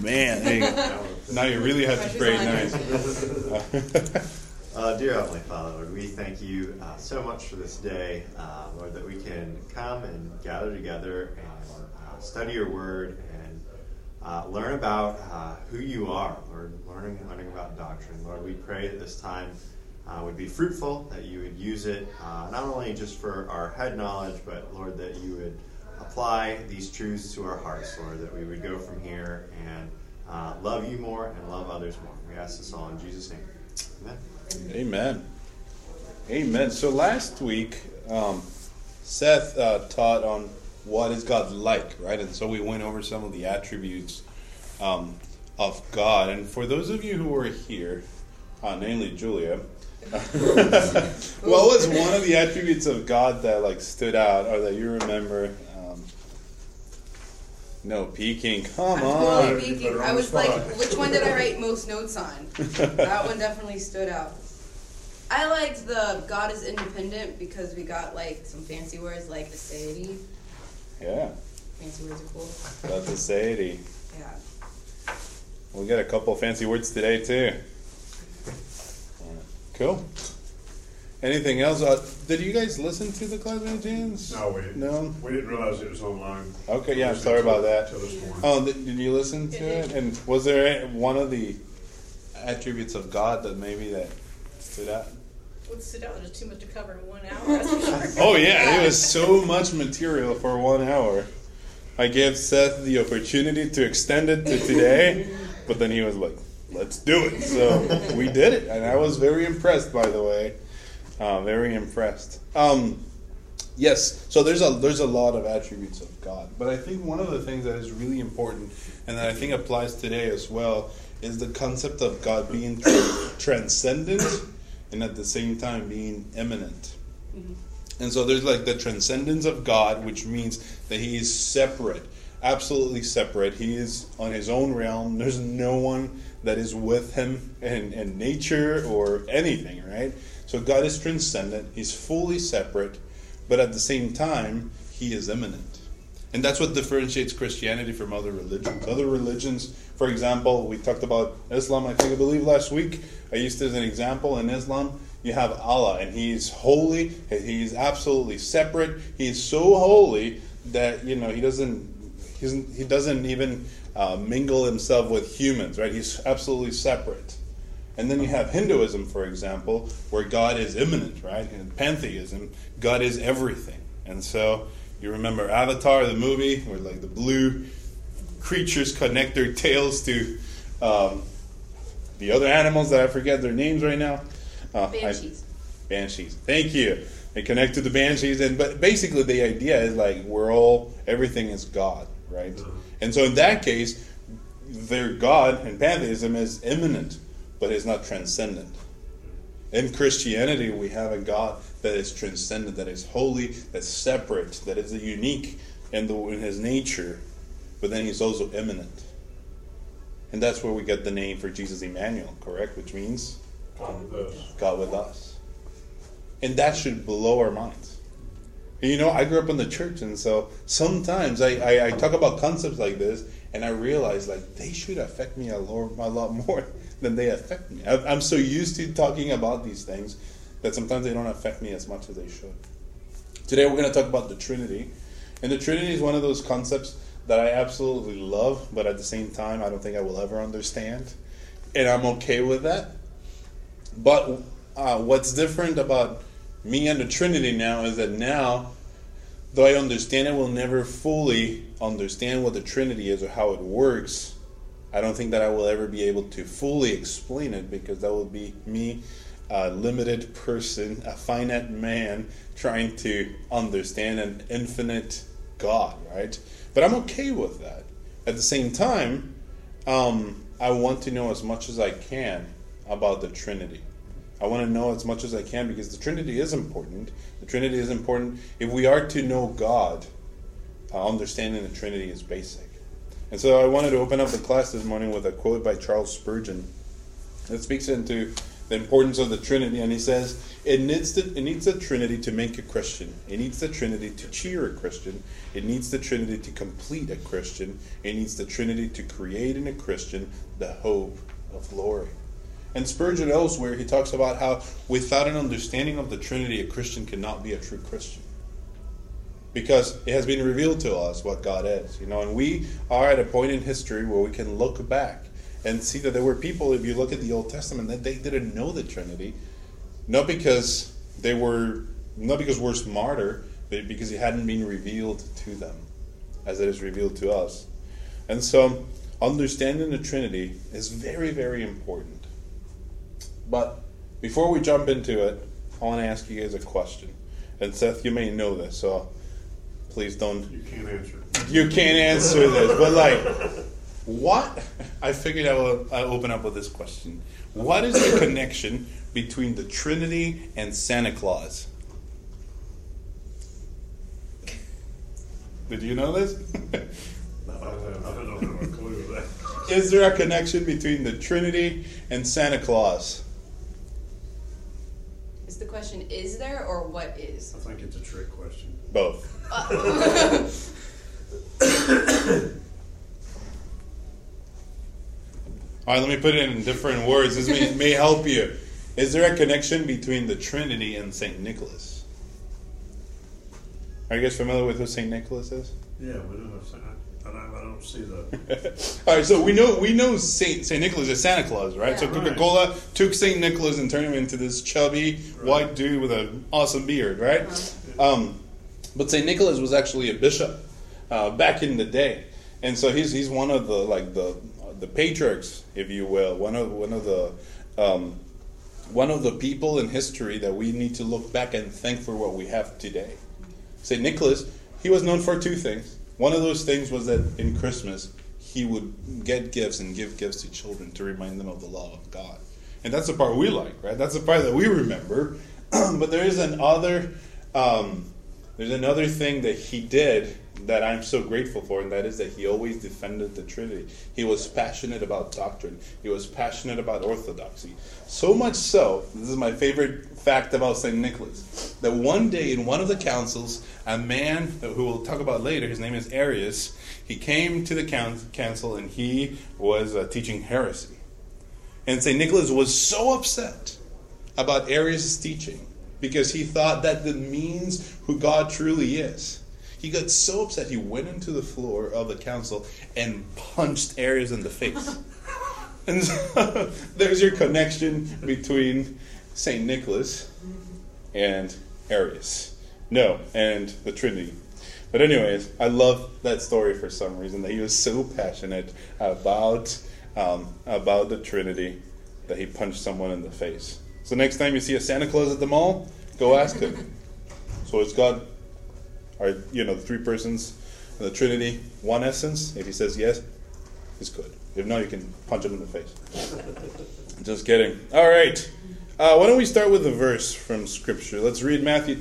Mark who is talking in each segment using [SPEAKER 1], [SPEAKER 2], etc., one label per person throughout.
[SPEAKER 1] man. Hey, now you really have to pray nice.
[SPEAKER 2] Dear Heavenly Father, Lord, we thank you so much for this day, Lord, that we can come and gather together and study your word and learn about who you are, Lord, learning about doctrine. Lord, we pray that this time would be fruitful, that you would use it not only just for our head knowledge, but, Lord, that you would apply these truths to our hearts, Lord, that we would go from here and love you more and love others more. We ask this all in Jesus' name. Amen.
[SPEAKER 1] Amen. Amen. So last week, Seth taught on what is God like, right? And so we went over some of the attributes of God. And for those of you who were here, namely Julia, what was one of the attributes of God that stood out or that you remember? No peeking. Come on.
[SPEAKER 3] Totally peeking. I was like, which one did I write most notes on? That one definitely stood out. I liked the God is independent because we got some fancy words like aseity.
[SPEAKER 1] Yeah.
[SPEAKER 3] Fancy words are cool.
[SPEAKER 1] That's aseity.
[SPEAKER 3] Yeah.
[SPEAKER 1] We'll get a couple fancy words today too. Cool. Anything else? Did you guys listen to the Class James?
[SPEAKER 4] No, we didn't.
[SPEAKER 1] No?
[SPEAKER 4] We didn't realize it was online.
[SPEAKER 1] Okay, yeah, I'm sorry about that.
[SPEAKER 4] This morning.
[SPEAKER 1] Oh, did you listen to it? And was there one of the attributes of God that maybe that stood out?
[SPEAKER 5] What stood out was too much to cover in 1 hour, that's for sure.
[SPEAKER 1] Oh yeah, it was so much material for 1 hour. I gave Seth the opportunity to extend it to today, but then he was like, let's do it. So we did it, and I was very impressed, by the way. Very impressed. Yes, so there's a lot of attributes of God, but I think one of the things that is really important and that I think applies today as well is the concept of God being transcendent and at the same time being immanent. Mm-hmm. And so there's the transcendence of God, which means that He is separate, absolutely separate. He is on His own realm. There's no one that is with Him in nature or anything, right? So God is transcendent, He's fully separate, but at the same time, He is immanent. And that's what differentiates Christianity from other religions. Other religions, for example, we talked about Islam, I believe last week. I used it as an example. In Islam, you have Allah, and He's holy, He's absolutely separate. He's so holy that, He doesn't even mingle Himself with humans, right? He's absolutely separate. And then you have Hinduism, for example, where God is immanent, right? In pantheism, God is everything. And so you remember Avatar, the movie, where the blue creatures connect their tails to the other animals that I forget their names right now.
[SPEAKER 3] Banshees.
[SPEAKER 1] Banshees. Thank you. They connect to the banshees, but basically the idea is everything is God, right? And so in that case, their God in pantheism is immanent, but is not transcendent. In Christianity, we have a God that is transcendent, that is holy, that's separate, that is unique in His nature, but then He's also immanent. And that's where we get the name for Jesus, Emmanuel, correct? Which means
[SPEAKER 4] God with us.
[SPEAKER 1] God with us. And that should blow our minds. I grew up in the church, and so sometimes I talk about concepts like this, and I realize they should affect me a lot more than they affect me. I'm so used to talking about these things that sometimes they don't affect me as much as they should. Today we're going to talk about the Trinity. And the Trinity is one of those concepts that I absolutely love, but at the same time I don't think I will ever understand. And I'm okay with that. But what's different about me and the Trinity now is that now, though I understand it, will never fully understand what the Trinity is or how it works. I don't think that I will ever be able to fully explain it, because that will be me, a limited person, a finite man, trying to understand an infinite God, right? But I'm okay with that. At the same time, I want to know as much as I can about the Trinity. I want to know as much as I can because the Trinity is important. The Trinity is important. If we are to know God, understanding the Trinity is basic. And so I wanted to open up the class this morning with a quote by Charles Spurgeon that speaks into the importance of the Trinity, and he says it needs the Trinity to make a Christian. It needs the Trinity to cheer a Christian. It needs the Trinity to complete a Christian. It needs the Trinity to create in a Christian the hope of glory. And Spurgeon elsewhere, he talks about how without an understanding of the Trinity, a Christian cannot be a true Christian. Because it has been revealed to us what God is. And we are at a point in history where we can look back and see that there were people, if you look at the Old Testament, that they didn't know the Trinity. Not because we're smarter, but because it hadn't been revealed to them as it is revealed to us. And so, understanding the Trinity is very, very important. But before we jump into it, I want to ask you guys a question. And Seth, you may know this, so please don't.
[SPEAKER 4] You can't answer.
[SPEAKER 1] You can't answer this, but what? I figured I'll open up with this question. What is the connection between the Trinity and Santa Claus? Did you know this?
[SPEAKER 4] I don't have a clue of that.
[SPEAKER 1] Is there a connection between the Trinity and Santa Claus?
[SPEAKER 3] Is the question, is there or what is?
[SPEAKER 4] I think it's a trick question.
[SPEAKER 1] Both. All right, let me put it in different words. This may help you. Is there a connection between the Trinity and St. Nicholas? Are you guys familiar with who St. Nicholas is?
[SPEAKER 4] Yeah, we don't have I don't see the.
[SPEAKER 1] All right, so we know Saint Nicholas is Santa Claus, right?
[SPEAKER 3] Yeah.
[SPEAKER 1] So Coca-Cola took Saint Nicholas and turned him into this chubby white dude with an awesome beard, right? But Saint Nicholas was actually a bishop back in the day, and so he's one of the patriarchs, if you will, one of the people in history that we need to look back and thank for what we have today. Saint Nicholas, he was known for two things. One of those things was that in Christmas, he would get gifts and give gifts to children to remind them of the love of God. And that's the part we like, right? That's the part that we remember. But there is another thing that he did that I'm so grateful for, and that is that he always defended the Trinity. He was passionate about doctrine. He was passionate about orthodoxy. So much so, this is my favorite fact about St. Nicholas, that one day in one of the councils, a man who we'll talk about later, his name is Arius, he came to the council and he was teaching heresy. And St. Nicholas was so upset about Arius' teaching because he thought that means who God truly is. He got so upset he went into the floor of the council and punched Arius in the face. And so there's your connection between St. Nicholas and Arius. No, and the Trinity. But anyways, I love that story for some reason, that he was so passionate about the Trinity that he punched someone in the face. So next time you see a Santa Claus at the mall, go ask him. So is God, are the three persons in the Trinity one essence? If he says yes, it's good. If not, you can punch him in the face. Just kidding. All right. Why don't we start with a verse from Scripture? Let's read Matthew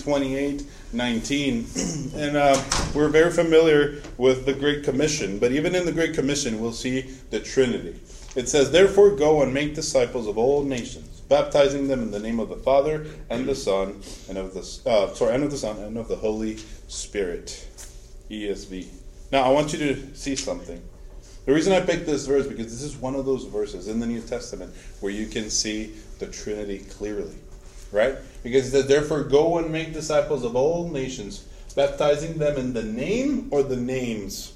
[SPEAKER 1] 28:19. And we're very familiar with the Great Commission, but even in the Great Commission, we'll see the Trinity. It says, "Therefore go and make disciples of all nations, baptizing them in the name of the Father and the Son and of the Son and of the Holy Spirit." ESV. Now I want you to see something. The reason I picked this verse because this is one of those verses in the New Testament where you can see the Trinity clearly, right? Because it says, "Therefore go and make disciples of all nations, baptizing them in the name," or the names?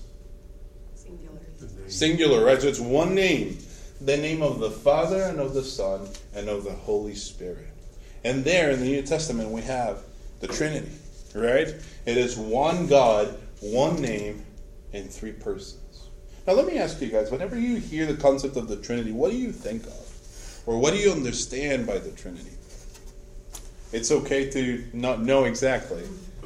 [SPEAKER 1] Singular, right? So it's one name. The name of the Father and of the Son and of the Holy Spirit. And there in the New Testament we have the Trinity, right? It is one God, one name, and three persons. Now let me ask you guys, whenever you hear the concept of the Trinity, what do you think of? Or what do you understand by the Trinity? It's okay to not know exactly.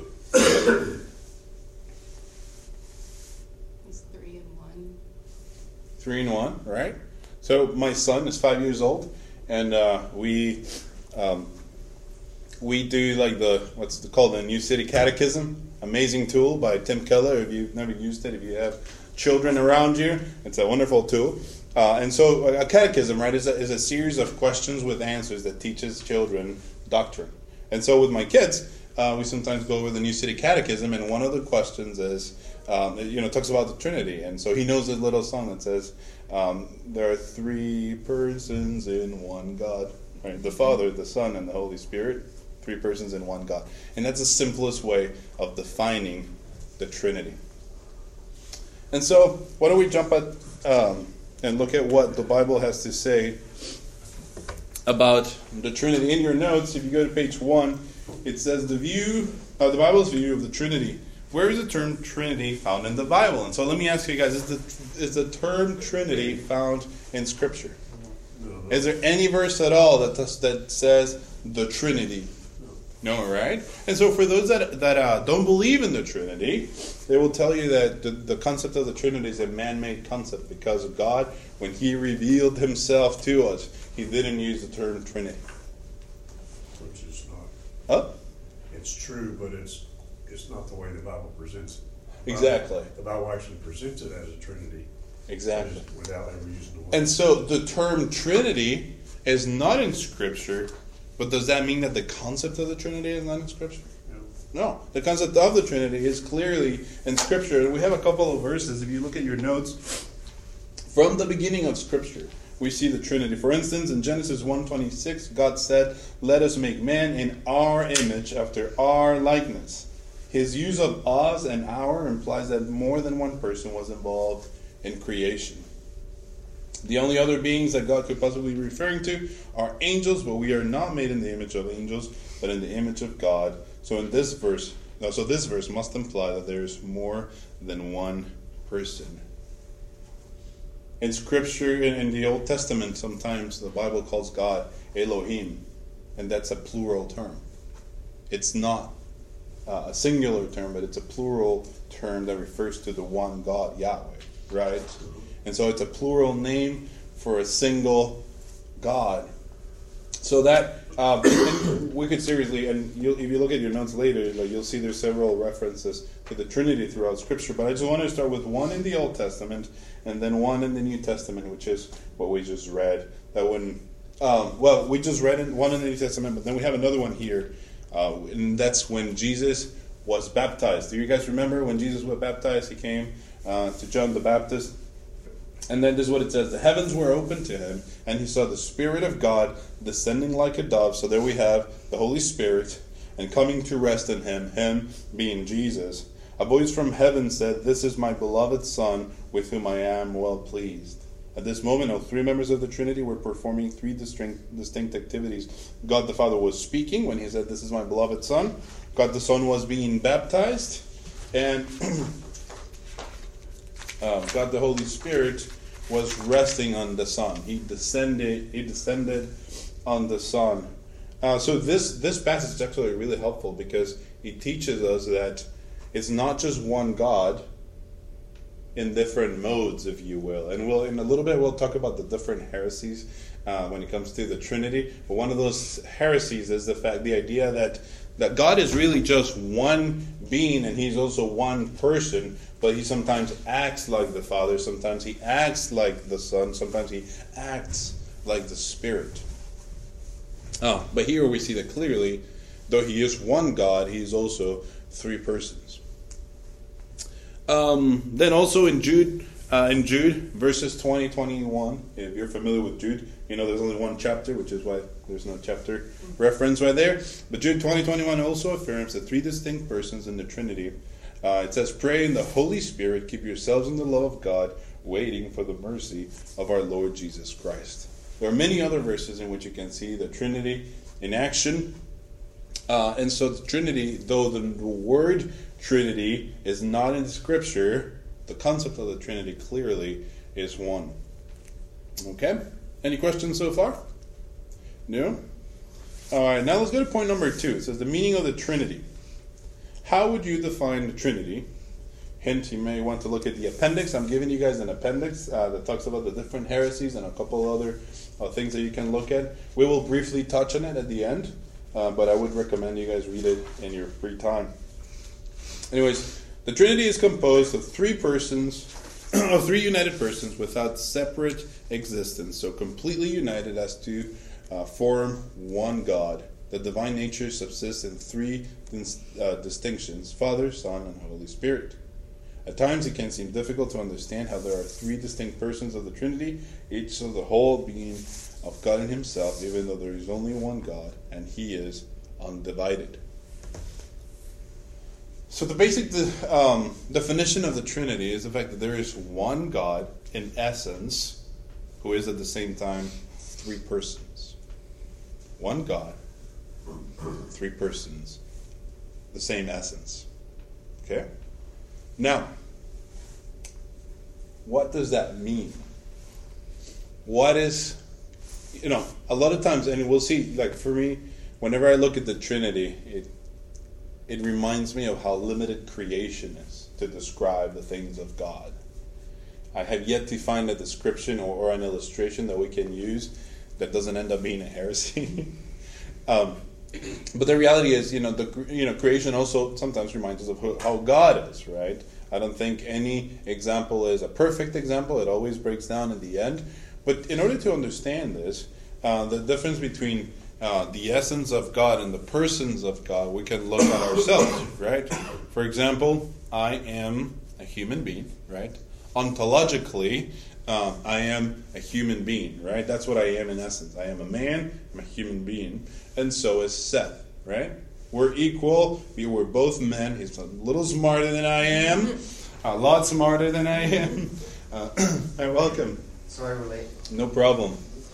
[SPEAKER 3] It's 3 in 1.
[SPEAKER 1] 3 in 1, right? So my son is 5 years old, and we do like what's called the New City Catechism. Amazing tool by Tim Keller. If you've never used it, if you have children around you, it's a wonderful tool. And so a catechism, right, is a series of questions with answers that teaches children doctrine. And so with my kids, we sometimes go over the New City Catechism, and one of the questions is, it talks about the Trinity. And so he knows a little song that says, there are three persons in one God, right? The Father, the Son, and the Holy Spirit. Three persons in one God. And that's the simplest way of defining the Trinity. And so, why don't we jump at and look at what the Bible has to say about the Trinity. In your notes, if you go to page 1, it says the Bible's view of the Trinity. Where is the term Trinity found in the Bible? And so let me ask you guys, is the term Trinity found in Scripture?
[SPEAKER 4] No.
[SPEAKER 1] Is there any verse at all that says the Trinity? No, right? And so for those that don't believe in the Trinity, they will tell you that the concept of the Trinity is a man-made concept because God, when He revealed Himself to us, He didn't use the term Trinity.
[SPEAKER 4] Which is not.
[SPEAKER 1] Huh?
[SPEAKER 4] It's true, but it's not the way the Bible presents it.
[SPEAKER 1] Exactly.
[SPEAKER 4] The Bible actually presents it as a Trinity.
[SPEAKER 1] Exactly.
[SPEAKER 4] Without ever using the word.
[SPEAKER 1] And so the term Trinity is not in Scripture, but does that mean that the concept of the Trinity is not in Scripture? No. The concept of the Trinity is clearly in Scripture. And we have a couple of verses. If you look at your notes, from the beginning of Scripture, we see the Trinity. For instance, in Genesis 1:26, God said, "Let us make man in our image, after our likeness." His use of us and our implies that more than one person was involved in creation. The only other beings that God could possibly be referring to are angels, but we are not made in the image of angels, but in the image of God. So this verse must imply that there is more than one person. In Scripture, in the Old Testament, sometimes the Bible calls God Elohim, and that's a plural term. It's not a singular term, but it's a plural term that refers to the one God, Yahweh, right? And so it's a plural name for a single God. So that we could seriously, and if you look at your notes later, you'll see there's several references to the Trinity throughout Scripture. But I just want to start with one in the Old Testament and then one in the New Testament, which is what we just read. We just read one in the New Testament, but then we have another one here, and that's when Jesus was baptized. Do you guys remember when Jesus was baptized? He came to John the Baptist. And then this is what it says. The heavens were opened to him, and he saw the Spirit of God descending like a dove. So there we have the Holy Spirit, and coming to rest in him being Jesus. A voice from heaven said, "This is my beloved Son, with whom I am well pleased." At this moment, all three members of the Trinity were performing three distinct activities. God the Father was speaking when he said, "This is my beloved Son." God the Son was being baptized, and God the Holy Spirit was resting on the Son. He descended on the Son. So this passage is actually really helpful because it teaches us that it's not just one God in different modes, if you will. And in a little bit we'll talk about the different heresies when it comes to the Trinity. But one of those heresies is the idea that God is really just one being and He's also one person, but He sometimes acts like the Father, sometimes He acts like the Son, sometimes He acts like the Spirit. But here we see that clearly, though He is one God, He is also three persons. Then also in Jude, verses 20-21, if you're familiar with Jude, you know there's only one chapter, which is why there's no chapter reference right there. But Jude 20-21 also affirms the three distinct persons in the Trinity. It says, "Pray in the Holy Spirit, keep yourselves in the love of God, waiting for the mercy of our Lord Jesus Christ." There are many other verses in which you can see the Trinity in action. And so the Trinity, though the word Trinity is not in Scripture, the concept of the Trinity clearly is one. Okay? Any questions so far? No? Alright, now let's go to point number 2. It says the meaning of the Trinity. How would you define the Trinity? Hint, you may want to look at the appendix. I'm giving you guys an appendix that talks about the different heresies and a couple other things that you can look at. We will briefly touch on it at the end, but I would recommend you guys read it in your free time. Anyways, the Trinity is composed of three persons of three united persons without separate existence, so completely united as to form one God. The divine nature subsists in three distinctions: Father, Son, and Holy Spirit. At times it can seem difficult to understand how there are three distinct persons of the Trinity, each of the whole being of God in himself, even though there is only one God, and he is undivided. So the basic definition of the Trinity is the fact that there is one God in essence, who is at the same time three persons. One God, three persons, the same essence. Okay? Now, what does that mean? What is, a lot of times, and we'll see, like for me, whenever I look at the Trinity, it reminds me of how limited creation is to describe the things of God. I have yet to find a description or an illustration that we can use that doesn't end up being a heresy. But the reality is, creation also sometimes reminds us of how God is, right? I don't think any example is a perfect example. It always breaks down in the end. But in order to understand this, the difference between the essence of God and the persons of God, we can look at ourselves, right? For example, I am a human being, right? Ontologically, I am a human being, right? That's what I am in essence. I am a man, I'm a human being, and so is Seth, right? We're equal. We're both men. He's a little smarter than I am, a lot smarter than I am. Hi, welcome.
[SPEAKER 2] Sorry we're late.
[SPEAKER 1] No problem.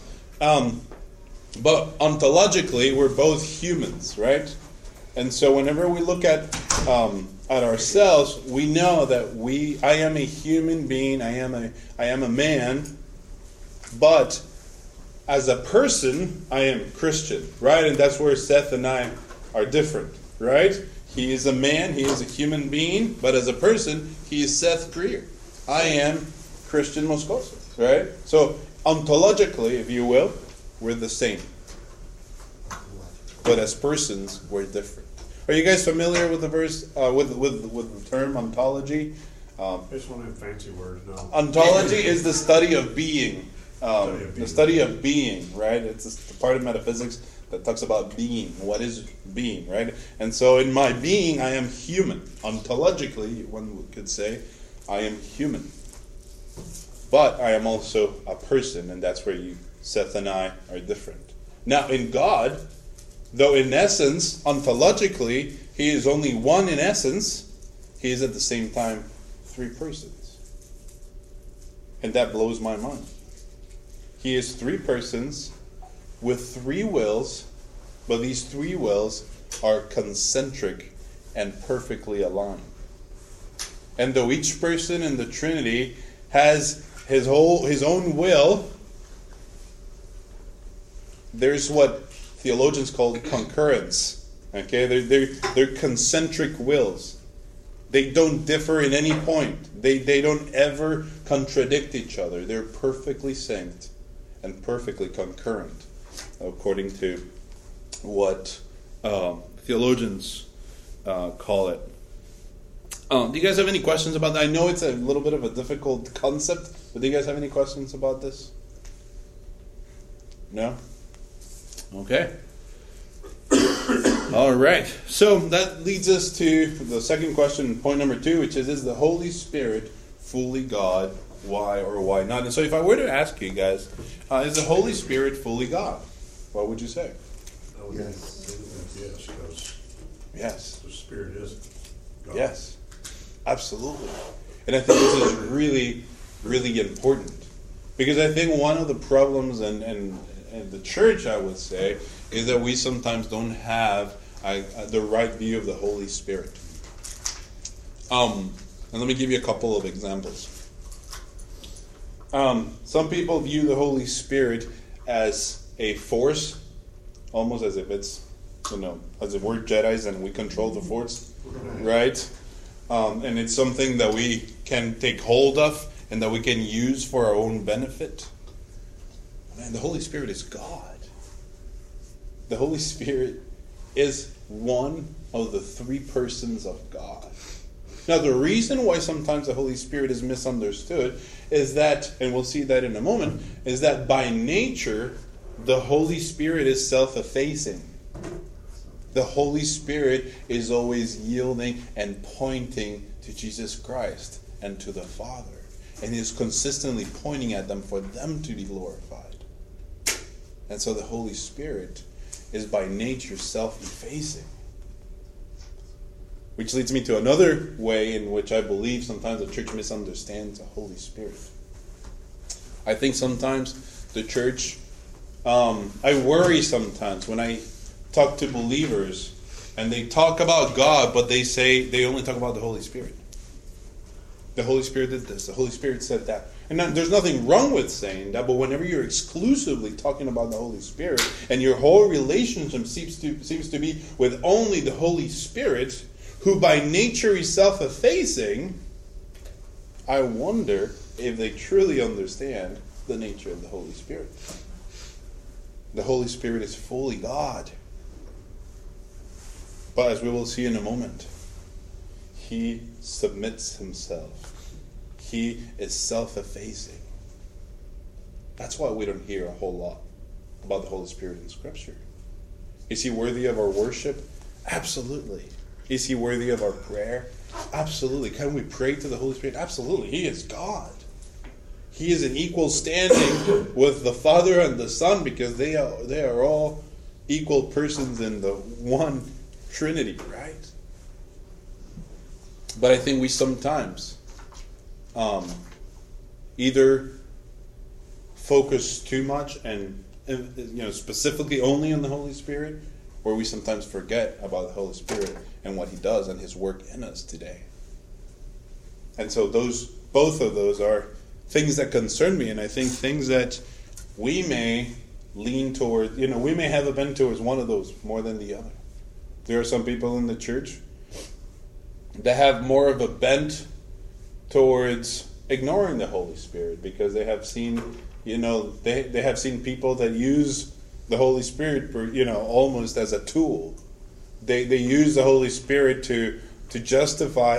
[SPEAKER 1] But ontologically, we're both humans, right? And so whenever we look at ourselves, we know that I am a human being, I am a man, but as a person, I am Christian, right? And that's where Seth and I are different, right? He is a man, he is a human being, but as a person, he is Seth Greer. I am Christian Moscoso, right? So ontologically, if you will, we're the same. But as persons, we're different. Are you guys familiar with the verse, with the term ontology?
[SPEAKER 4] It's one of them fancy words, no.
[SPEAKER 1] Ontology is the study of being. The study of being, right? It's the part of metaphysics that talks about being. What is being, right? And so in my being, I am human. Ontologically, one could say, I am human. But I am also a person, and that's where Seth and I are different. Now, in God, though in essence, ontologically, he is only one in essence, he is at the same time three persons. And that blows my mind. He is three persons with three wills, but these three wills are concentric and perfectly aligned. And though each person in the Trinity has his own will, there's what theologians call concurrence. Okay, they're concentric wills. They don't differ in any point. They don't ever contradict each other. They're perfectly synced and perfectly concurrent, according to what theologians call it. Do you guys have any questions about that? I know it's a little bit of a difficult concept, but do you guys have any questions about this? No? Okay. All right. So that leads us to the second question, point number 2, which is the Holy Spirit fully God? Why or why not? And so if I were to ask you guys, is the Holy Spirit fully God? What would you say?
[SPEAKER 4] I would yes, because
[SPEAKER 1] Yes.
[SPEAKER 4] the Spirit is God.
[SPEAKER 1] Yes. Absolutely. And I think this is really, really important. Because I think one of the problems in the church, I would say, is that we sometimes don't have the right view of the Holy Spirit. And let me give you a couple of examples. Some people view the Holy Spirit as a force, almost as if it's, as if we're Jedis and we control the force, right? And it's something that we can take hold of and that we can use for our own benefit. Man, the Holy Spirit is God. The Holy Spirit is one of the three persons of God. Now, the reason why sometimes the Holy Spirit is misunderstood is that, and we'll see that in a moment, is that by nature, the Holy Spirit is self-effacing. The Holy Spirit is always yielding and pointing to Jesus Christ and to the Father. And He is consistently pointing at them for them to be glorified. And so the Holy Spirit is by nature self-effacing. Which leads me to another way in which I believe sometimes the church misunderstands the Holy Spirit. I think sometimes the church, I worry sometimes when I talk to believers and they talk about God, but they say they only talk about the Holy Spirit. The Holy Spirit did this, the Holy Spirit said that. And there's nothing wrong with saying that, but whenever you're exclusively talking about the Holy Spirit and your whole relationship seems to be with only the Holy Spirit, who by nature is self-effacing, I wonder if they truly understand the nature of the Holy Spirit. The Holy Spirit is fully God. But as we will see in a moment, He submits Himself. He is self-effacing. That's why we don't hear a whole lot about the Holy Spirit in Scripture. Is He worthy of our worship? Absolutely. Is He worthy of our prayer? Absolutely. Can we pray to the Holy Spirit? Absolutely. He is God. He is in equal standing with the Father and the Son because they are all equal persons in the one Trinity, right? But I think we sometimes either focus too much and specifically only on the Holy Spirit, or we sometimes forget about the Holy Spirit and what He does and His work in us today. And so both of those are things that concern me, and I think things that we may lean toward, we may have a bent towards one of those more than the other. There are some people in the church that have more of a bent towards ignoring the Holy Spirit because they have seen, they have seen people that use the Holy Spirit, almost as a tool. They use the Holy Spirit to justify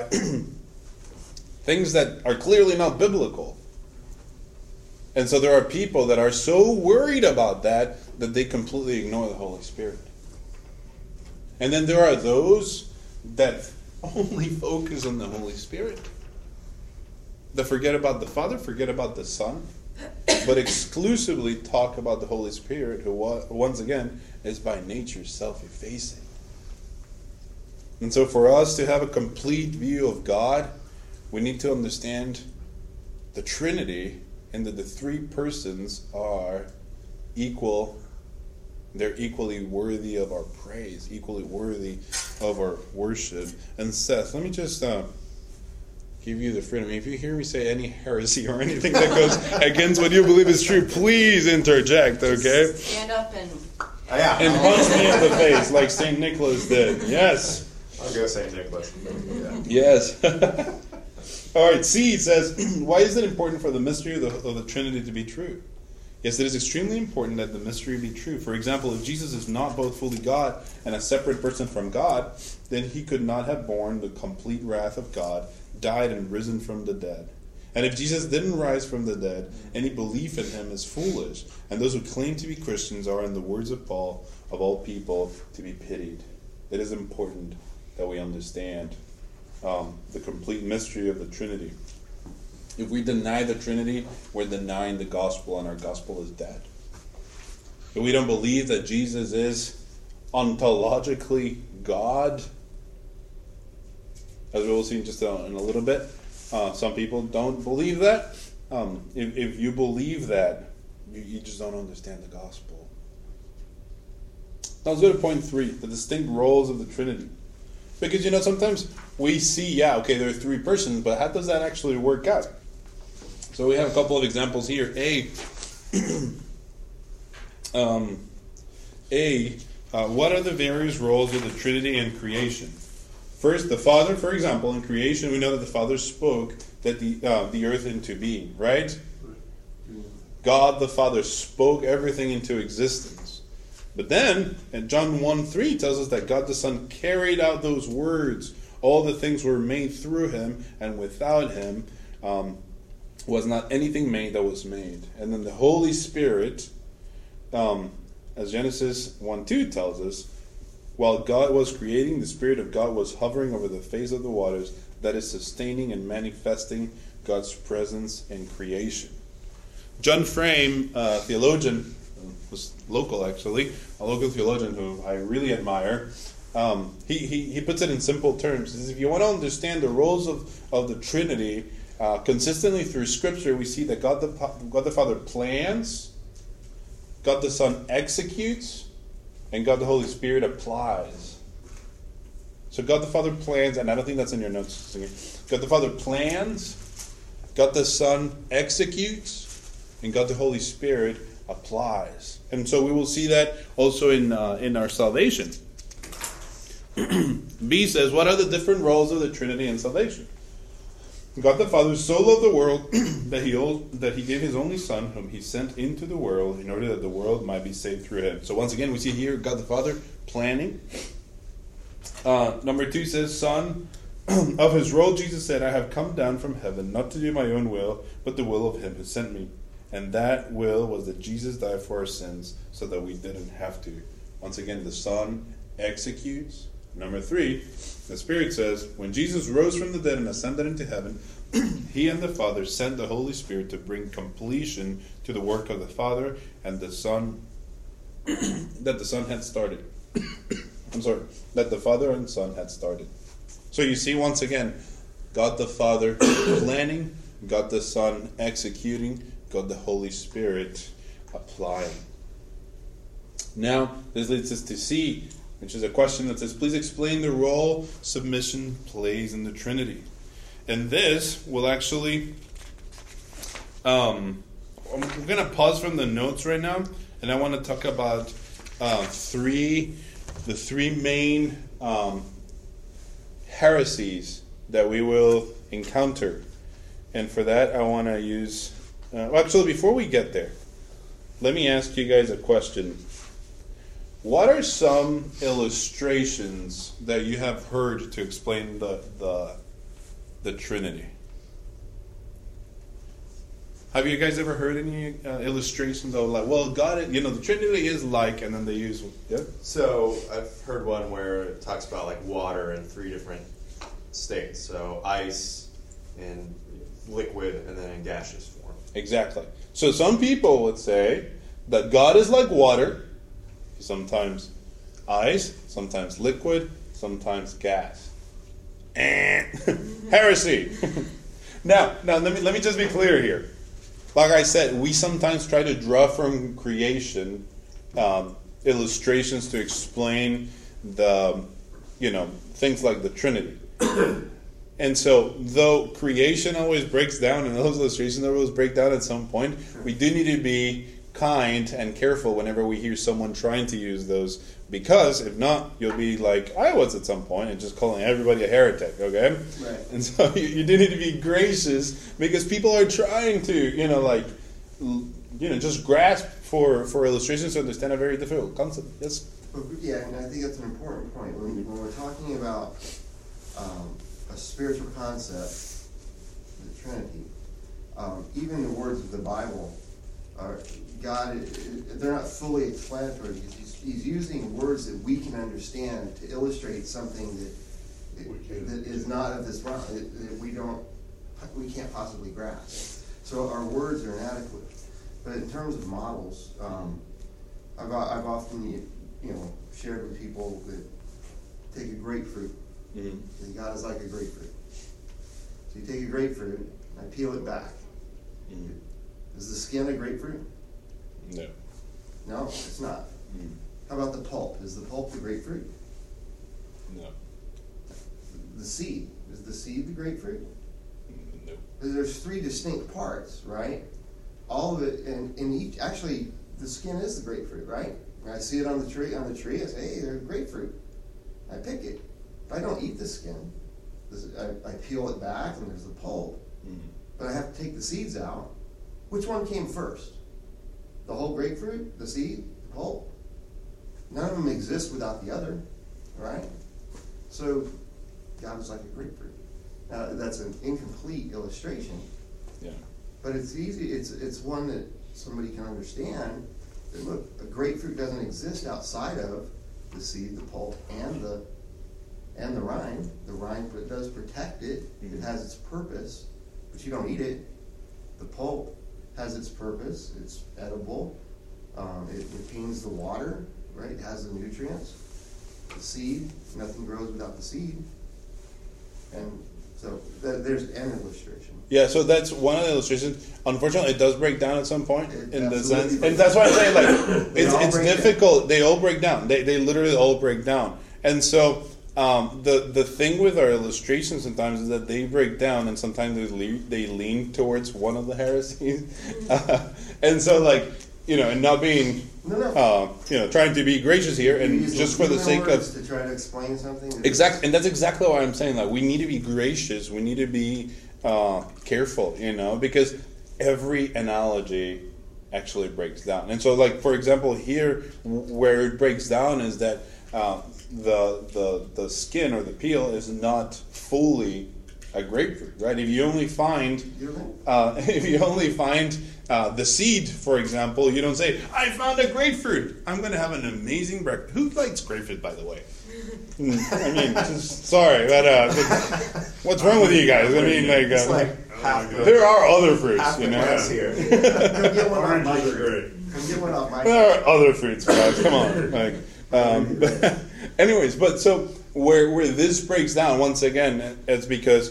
[SPEAKER 1] things that are clearly not biblical. And so there are people that are so worried about that they completely ignore the Holy Spirit. And then there are those that only focus on the Holy Spirit. That forget about the Father, forget about the Son, but exclusively talk about the Holy Spirit, who once again is by nature self-effacing. And so for us to have a complete view of God, we need to understand the Trinity and that the three persons are equal. They're equally worthy of our praise, equally worthy of our worship. And Seth, let me just give you the freedom. If you hear me say any heresy or anything that goes against what you believe is true, please interject, okay?
[SPEAKER 3] Stand up and
[SPEAKER 1] and punch me in the face like St. Nicholas did. Yes.
[SPEAKER 2] I'll go St. Nicholas. Yeah.
[SPEAKER 1] Yes. All right, C says, why is it important for the mystery of the Trinity to be true? Yes, it is extremely important that the mystery be true. For example, if Jesus is not both fully God and a separate person from God, then He could not have borne the complete wrath of God, died and risen from the dead. And if Jesus didn't rise from the dead, any belief in Him is foolish. And those who claim to be Christians are, in the words of Paul, of all people to be pitied. It is important that we understand the complete mystery of the Trinity. If we deny the Trinity, we're denying the gospel, and our gospel is dead. If we don't believe that Jesus is ontologically God, as we will see just in a little bit, some people don't believe that. If you believe that, you just don't understand the gospel. Now let's go to point 3, the distinct roles of the Trinity. Because, sometimes we see, there are three persons, but how does that actually work out? So we have a couple of examples here. What are the various roles of the Trinity in creation? First, the Father, for example, in creation, we know that the Father spoke that the earth into being, right? God the Father spoke everything into existence. But then, in John 1:3 tells us that God the Son carried out those words All the things were made through him, and without him was not anything made that was made. And then the Holy Spirit, as Genesis 1:2 tells us, while God was creating, the Spirit of God was hovering over the face of the waters, that is sustaining and manifesting God's presence in creation. John Frame, theologian, was local actually, a local theologian who I really admire, he puts it in simple terms. He says, if you want to understand the roles of the Trinity consistently through Scripture, we see that God the Father plans, God the Son executes, and God the Holy Spirit applies. So God the Father plans, and I don't think that's in your notes. God the Father plans, God the Son executes, and God the Holy Spirit applies. And so we will see that also in our salvation. B says, what are the different roles of the Trinity in salvation? God the Father so loved the world that he gave his only Son, whom he sent into the world in order that the world might be saved through him. So once again, we see here God the Father planning. Number 2 says, Son, of his role, Jesus said, I have come down from heaven, not to do my own will, but the will of him who sent me. And that will was that Jesus died for our sins so that we didn't have to. Once again, the Son executes. Number 3, the Spirit says, when Jesus rose from the dead and ascended into heaven, he and the Father sent the Holy Spirit to bring completion to the work of the Father and the Son that the Son had started. That the Father and Son had started. So you see, once again, God the Father planning, God the Son executing, God the Holy Spirit applying. Now, this leads us to C, which is a question that says, please explain the role submission plays in the Trinity. And this will actually, I'm going to pause from the notes right now, and I want to talk about the three main heresies that we will encounter. And for that, I want to use, actually, before we get there, let me ask you guys a question. What are some illustrations that you have heard to explain the Trinity? Have you guys ever heard any illustrations of like, well, God, the Trinity is like, and then they use, yeah?
[SPEAKER 2] So I've heard one where it talks about like water in 3 different states. So ice, in liquid, and then in gaseous form.
[SPEAKER 1] Exactly. So some people would say that God is like water, sometimes ice, sometimes liquid, sometimes gas. Heresy. Now let me just be clear here. Like I said, we sometimes try to draw from creation illustrations to explain the things like the Trinity. And so, though creation always breaks down, and those illustrations always break down at some point, we do need to be kind and careful whenever we hear someone trying to use those, because if not, you'll be like I was at some point and just calling everybody a heretic, okay?
[SPEAKER 2] Right.
[SPEAKER 1] And so you do need to be gracious, because people are trying to, just grasp for illustrations to understand a very difficult concept. Yes?
[SPEAKER 6] Yeah, and I think that's an important point. When we're talking about a spiritual concept, the Trinity, even the words of the Bible, they're not fully explanatory. He's using words that we can understand to illustrate something that is not of this realm, that we can't possibly grasp. So our words are inadequate. But in terms of models, I've often shared with people that take a grapefruit. Mm-hmm. God is like a grapefruit. So you take a grapefruit and I peel it back. Mm-hmm. Is the skin a grapefruit?
[SPEAKER 1] No.
[SPEAKER 6] No, it's not. Mm. How about the pulp? Is the pulp the grapefruit?
[SPEAKER 1] No.
[SPEAKER 6] The seed. Is the seed the grapefruit?
[SPEAKER 1] No.
[SPEAKER 6] There's 3 distinct parts, right? All of it, and each, actually, the skin is the grapefruit, right? When I see it on the tree, I say, hey, there's grapefruit. I pick it. If I don't eat the skin, I peel it back and there's the pulp. Mm. But I have to take the seeds out. Which one came first? The whole grapefruit, the seed, the pulp? None of them exist without the other, right? So God is like a grapefruit. Now, that's an incomplete illustration,
[SPEAKER 1] Yeah.
[SPEAKER 6] but it's easy. It's one that somebody can understand. That look, a grapefruit doesn't exist outside of the seed, the pulp, and the rind. The rind does protect it. It has its purpose, but you don't eat it. The pulp has its purpose. It's edible. It retains the water, right? It has the nutrients. The seed, nothing grows without the seed. And so there's an illustration.
[SPEAKER 1] Yeah, so that's one of the illustrations. Unfortunately, it does break down at some point in the sense,
[SPEAKER 6] absolutely
[SPEAKER 1] and that's why I'm saying like it's
[SPEAKER 6] break
[SPEAKER 1] difficult. Down. They all break down. They literally all break down. And so the thing with our illustrations sometimes is that they break down, and sometimes they lean towards one of the heresies. And so and not being trying to be gracious here, and just for the sake of
[SPEAKER 6] to try to explain something.
[SPEAKER 1] Exactly, and that's exactly why I'm saying that we need to be gracious. We need to be careful, because every analogy actually breaks down. And so, like for example, here where it breaks down is that the skin or the peel is not fully a grapefruit, right? If you only find the seed, for example, you don't say, "I found a grapefruit. I'm going to have an amazing breakfast." Who likes grapefruit, by the way? I mean, sorry, but what's wrong with you guys? I mean,
[SPEAKER 2] It's like half the,
[SPEAKER 1] there are other fruits,
[SPEAKER 2] half the class here.
[SPEAKER 6] Come get one off my
[SPEAKER 4] Oranges are
[SPEAKER 6] tree.
[SPEAKER 4] great.
[SPEAKER 6] Come get one off my
[SPEAKER 1] there are other fruits, guys. Come on. But anyways, but so where this breaks down once again, it's because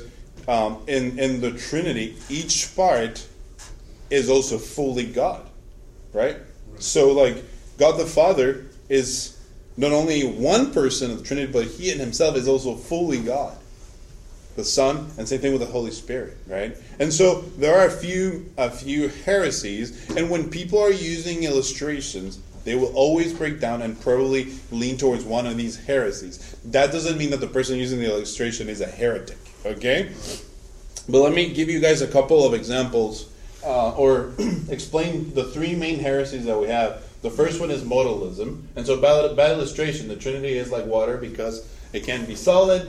[SPEAKER 1] in the Trinity, each part is also fully God, right? So like God the Father is not only one person of the Trinity, but He in Himself is also fully God. The Son, and same thing with the Holy Spirit, right? And so there are a few heresies, and when people are using illustrations, they will always break down and probably lean towards one of these heresies. That doesn't mean that the person using the illustration is a heretic, okay? But let me give you guys a couple of examples, or explain the three main heresies that we have. The first one is modalism, and so by illustration, the Trinity is like water because it can be solid,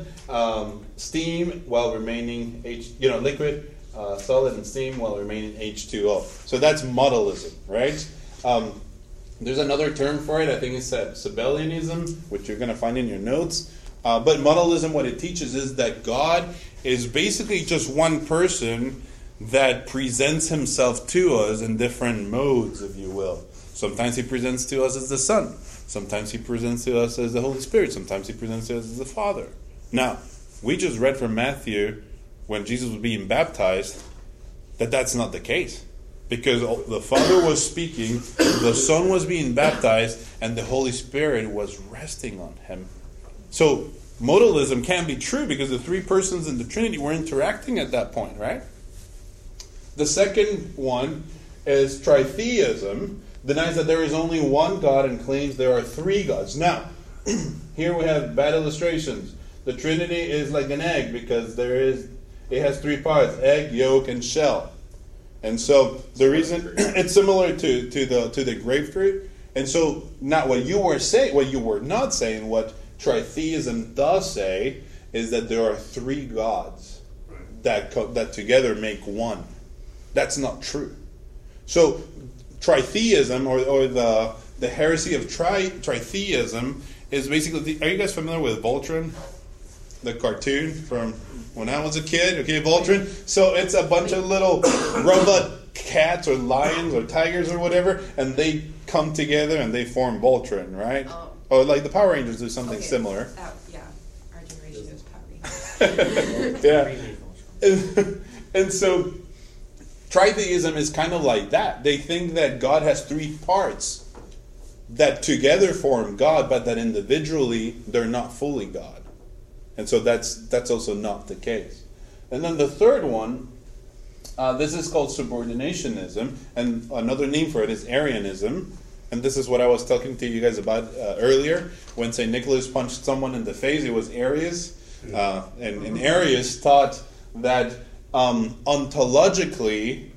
[SPEAKER 1] steam while remaining liquid, solid and steam while remaining H2O. So that's modalism, right? There's another term for it. I think it's Sabellianism, which you're going to find in your notes. But modalism, what it teaches is that God is basically just one person that presents Himself to us in different modes, if you will. Sometimes He presents to us as the Son. Sometimes He presents to us as the Holy Spirit. Sometimes He presents to us as the Father. Now, we just read from Matthew when Jesus was being baptized that that's not the case. Because the Father was speaking, the Son was being baptized, and the Holy Spirit was resting on Him. So, modalism can be true because the three persons in the Trinity were interacting at that point, right? The second one is tritheism, denies that there is only one God and claims there are three gods. Now, here we have bad illustrations. The Trinity is like an egg because it has three parts: egg, yolk, and shell. And so the reason it's similar to the grapefruit. And so not what you were not saying, what tritheism does say is that there are three gods that together make one. That's not true. So tritheism or the heresy of tritheism is basically, are you guys familiar with Voltron? The cartoon from when I was a kid, okay, Voltron. So it's a bunch of little robot cats or lions or tigers or whatever, and they come together and they form Voltron, right?
[SPEAKER 3] Oh.
[SPEAKER 1] Or like the Power Rangers do something similar.
[SPEAKER 3] Yeah, our generation is Power Rangers.
[SPEAKER 1] Yeah. And so tritheism is kind of like that. They think that God has three parts that together form God, but that individually they're not fully God. And so that's also not the case. And then the third one, this is called subordinationism, and another name for it is Arianism. And this is what I was talking to you guys about earlier. When St. Nicholas punched someone in the face, it was Arius. And Arius taught that ontologically,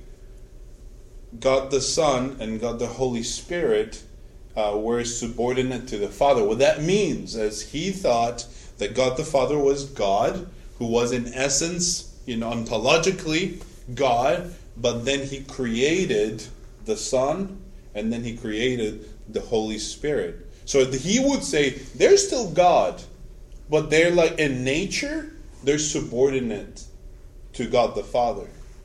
[SPEAKER 1] God the Son and God the Holy Spirit were subordinate to the Father. What that means is he thought that God the Father was God, who was in essence, ontologically God, but then he created the Son, and then he created the Holy Spirit. So he would say they're still God, but they're like in nature, they're subordinate to God the Father.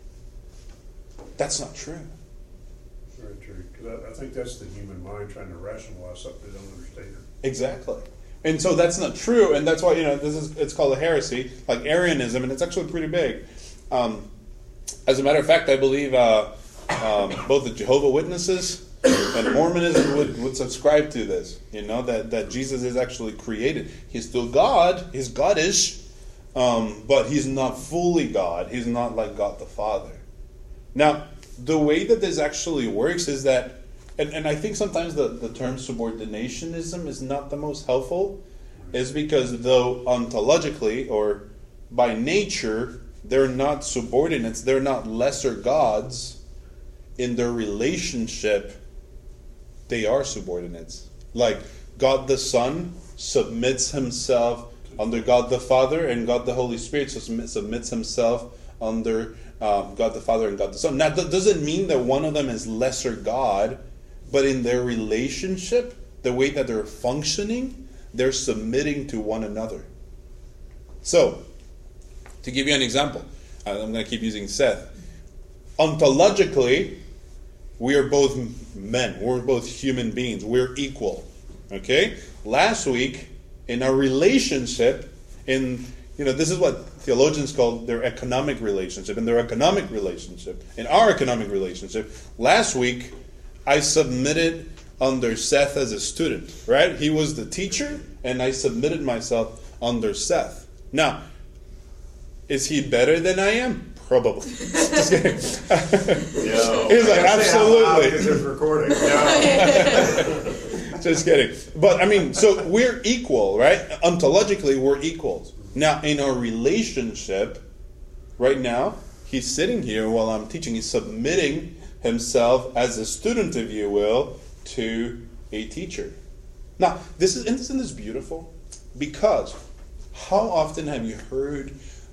[SPEAKER 1] That's not true.
[SPEAKER 4] Very true. Because I think that's the human mind trying to rationalize something they don't understand.
[SPEAKER 1] Exactly. And so that's not true, and that's why it's called a heresy, like Arianism, and it's actually pretty big. As a matter of fact, I believe both the Jehovah's Witnesses and Mormonism would subscribe to this. That Jesus is actually created. He's still God. He's God-ish, but he's not fully God. He's not like God the Father. Now, the way that this actually works is that, and I think sometimes the term subordinationism is not the most helpful, is because though ontologically or by nature they're not subordinates, they're not lesser gods, in their relationship they are subordinates. Like God the Son submits himself under God the Father, and God the Holy Spirit submits himself under God the Father and God the Son. Now, that doesn't mean that one of them is lesser God, but in their relationship, the way that they're functioning, they're submitting to one another. So, to give you an example, I'm going to keep using Seth. Ontologically, we are both men. We're both human beings. We're equal. Okay? Last week, in our relationship, this is what theologians call their economic relationship. In our economic relationship, last week, I submitted under Seth as a student, right? He was the teacher, and I submitted myself under Seth. Now, is he better than I am? Probably. Just kidding.
[SPEAKER 2] No.
[SPEAKER 1] He's like, absolutely.
[SPEAKER 2] Because it's recording. No.
[SPEAKER 1] Just kidding. But, so we're equal, right? Ontologically, we're equals. Now, in our relationship, right now, he's sitting here while I'm teaching. He's submitting himself as a student, if you will, to a teacher. Now, isn't this beautiful? Because how often have you heard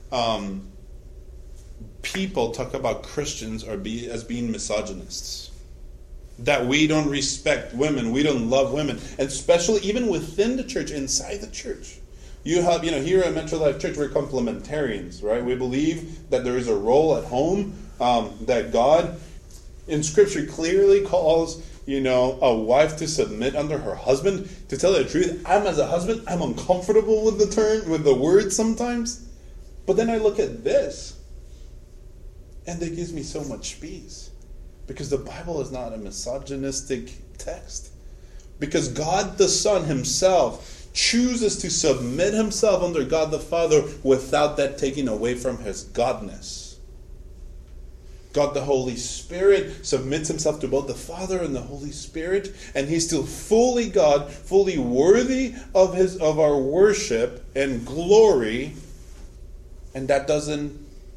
[SPEAKER 1] people talk about Christians as being misogynists? That we don't respect women, we don't love women, and especially even within the church, inside the church. You have, here at Metro Life Church, we're complementarians, right? We believe that there is a role at home, that God in Scripture clearly calls, a wife to submit under her husband. To tell you the truth, as a husband, I'm uncomfortable with the word sometimes. But then I look at this, and it gives me so much peace. Because the Bible is not a misogynistic text. Because God the Son himself chooses to submit himself under God the Father without that taking away from his godness. God the Holy Spirit submits himself to both the Father and the Holy Spirit, and he's still fully God, fully worthy of our worship and glory, and that doesn't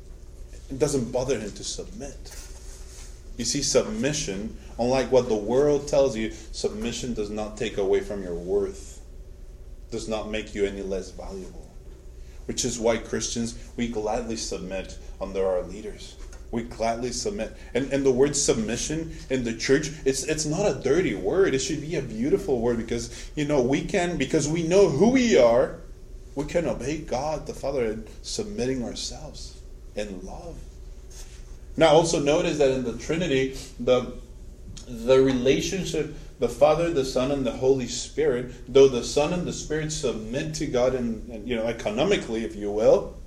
[SPEAKER 1] bother him to submit. You see, submission, unlike what the world tells you, submission does not take away from your worth, does not make you any less valuable. Which is why Christians, we gladly submit under our leaders. We gladly submit. And the word submission in the church, it's not a dirty word. It should be a beautiful word because, because we know who we are, we can obey God the Father in submitting ourselves in love. Now also notice that in the Trinity, the relationship, the Father, the Son, and the Holy Spirit, though the Son and the Spirit submit to God and economically, if you will,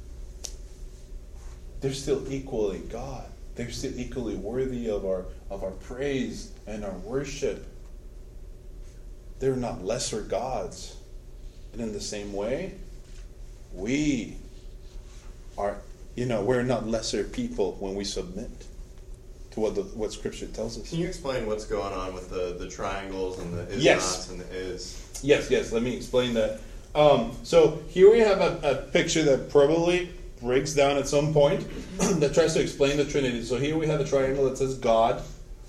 [SPEAKER 1] they're still equally God. They're still equally worthy of our praise and our worship. They're not lesser gods. And in the same way, we are, we're not lesser people when we submit to what Scripture tells us.
[SPEAKER 2] Can you explain what's going on with the triangles and the is
[SPEAKER 1] Yes.
[SPEAKER 2] not and the is?
[SPEAKER 1] Yes, let me explain that. So here we have a picture that probably breaks down at some point that tries to explain the Trinity. So here we have a triangle that says God,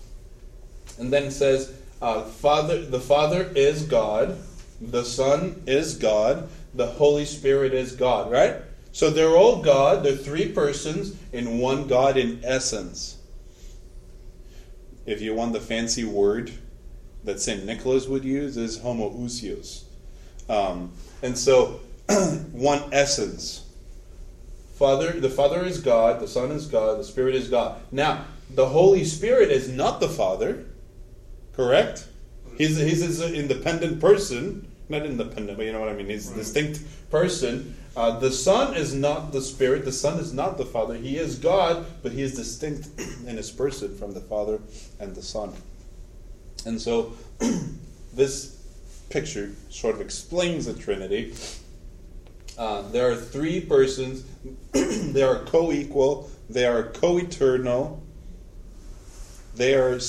[SPEAKER 1] and then it says the Father is God, the Son is God, the Holy Spirit is God, right? So they're all God. They're three persons in one God in essence. If you want the fancy word that St. Nicholas would use, is homoousios. And so, one essence. The Father is God, the Son is God, the Spirit is God. Now, the Holy Spirit is not the Father, correct? He's an independent person. Not independent, but you know what I mean. He's a distinct person. The Son is not the Spirit. The Son is not the Father. He is God, but he is distinct in his person from the Father and the Son. And so, this picture sort of explains the Trinity. There are three persons. They are co-equal. They are co-eternal. They are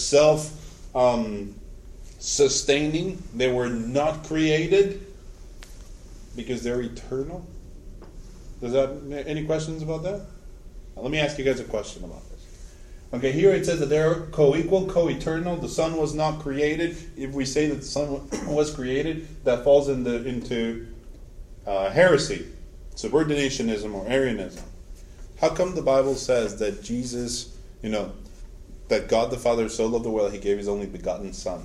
[SPEAKER 1] self-sustaining. They were not created because they're eternal. Any questions about that? Now, let me ask you guys a question about this. Okay, here it says that they're co-equal, co-eternal. The Son was not created. If we say that the Son was created, that falls into heresy, subordinationism, or Arianism. How come the Bible says that Jesus, that God the Father so loved the world, he gave his only begotten Son?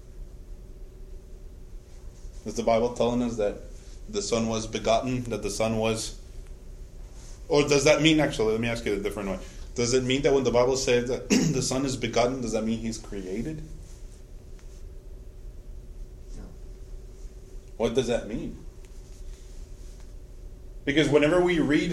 [SPEAKER 1] Is the Bible telling us that the Son was begotten, that the Son was... Or does that mean, actually, let me ask you a different way. Does it mean that when the Bible says that the Son is begotten, does that mean he's created?
[SPEAKER 6] No.
[SPEAKER 1] What does that mean? Because whenever we read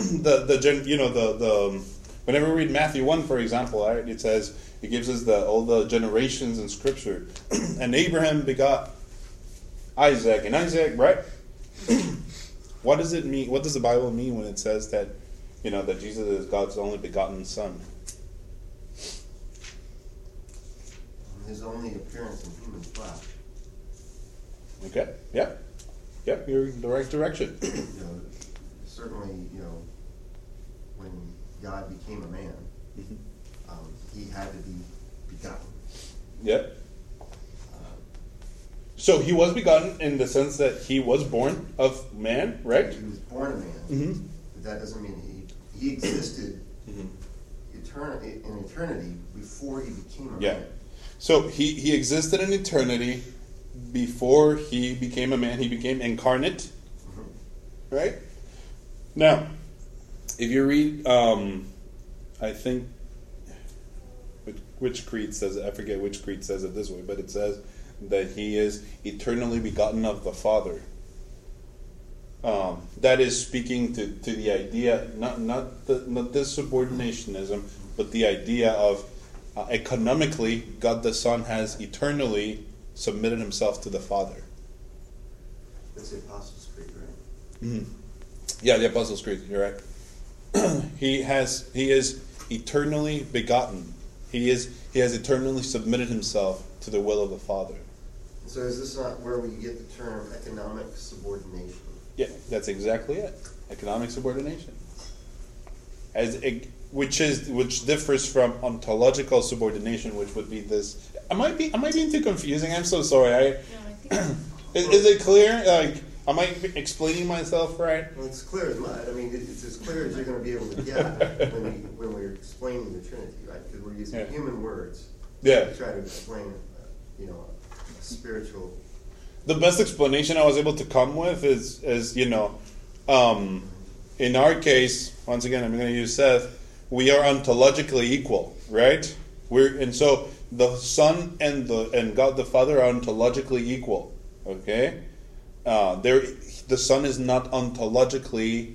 [SPEAKER 1] whenever we read Matthew 1, for example, right, it says, it gives us all the generations in Scripture. And Abraham begot Isaac, and Isaac, right? What does it mean? What does the Bible mean when it says that, that Jesus is God's only begotten Son?
[SPEAKER 6] His only appearance in human flesh.
[SPEAKER 1] Okay. Yeah. Yep. You're in the right direction.
[SPEAKER 6] Certainly, when God became a man, he had to be begotten.
[SPEAKER 1] Yep. So he was begotten in the sense that he was born of man, right?
[SPEAKER 6] He was born a man, but that doesn't mean he existed in eternity before he became a man.
[SPEAKER 1] So he existed in eternity before he became a man. He became incarnate, right? Now, if you read, I think, which creed says it? I forget which creed says it this way, but it says that he is eternally begotten of the Father. That is speaking to the idea, not this subordinationism, but the idea of economically, God the Son has eternally submitted himself to the Father.
[SPEAKER 6] That's the Apostles' Creed, right?
[SPEAKER 1] Mm-hmm. Yeah, the Apostles' Creed. You're right. He is eternally begotten. He has eternally submitted himself to the will of the Father.
[SPEAKER 6] So is this not where we get the term economic subordination?
[SPEAKER 1] Yeah, that's exactly it. Economic subordination, which differs from ontological subordination, which would be this. Am I being too confusing? I'm so sorry.
[SPEAKER 5] No, I think
[SPEAKER 1] Is it clear? Am I explaining myself right?
[SPEAKER 6] Well, it's clear as mud. I mean, it's as clear as you're going to be able to get when we're explaining the Trinity, right? Because we're using human words to try to explain, a spiritual.
[SPEAKER 1] The best explanation I was able to come with is in our case, once again, I'm going to use Seth. We are ontologically equal, right? So the Son and God the Father are ontologically equal. Okay. The Son is not ontologically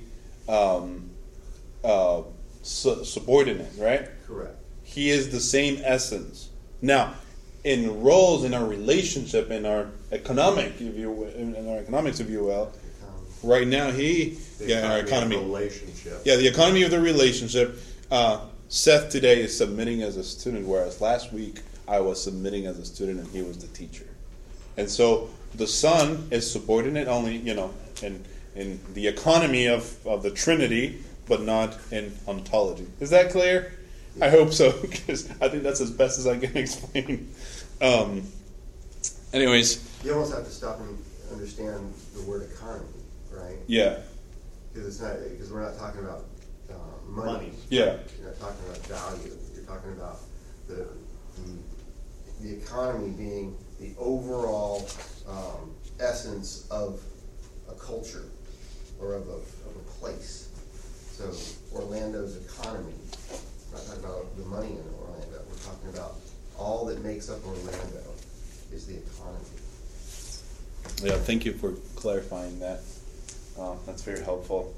[SPEAKER 1] subordinate, right?
[SPEAKER 6] Correct.
[SPEAKER 1] He is the same essence. Now, in roles, in our relationship, in our economics, if you will, right now the economy
[SPEAKER 2] relationship.
[SPEAKER 1] Yeah, the economy of the relationship. Seth today is submitting as a student, whereas last week I was submitting as a student and he was the teacher. And so the Son is subordinate only, in the economy of the Trinity, but not in ontology. Is that clear? I hope so, because I think that's as best as I can explain. Anyways.
[SPEAKER 6] You almost have to stop and understand the word economy, right?
[SPEAKER 1] Yeah.
[SPEAKER 6] Because we're not talking about money.
[SPEAKER 1] Yeah.
[SPEAKER 6] You're not talking about value. You're talking about the economy being the overall essence of a culture or of a place. So Orlando's economy. We're not talking about the money in Orlando. We're talking about all that makes up Orlando is the economy.
[SPEAKER 1] Yeah, thank you for clarifying that. That's very helpful.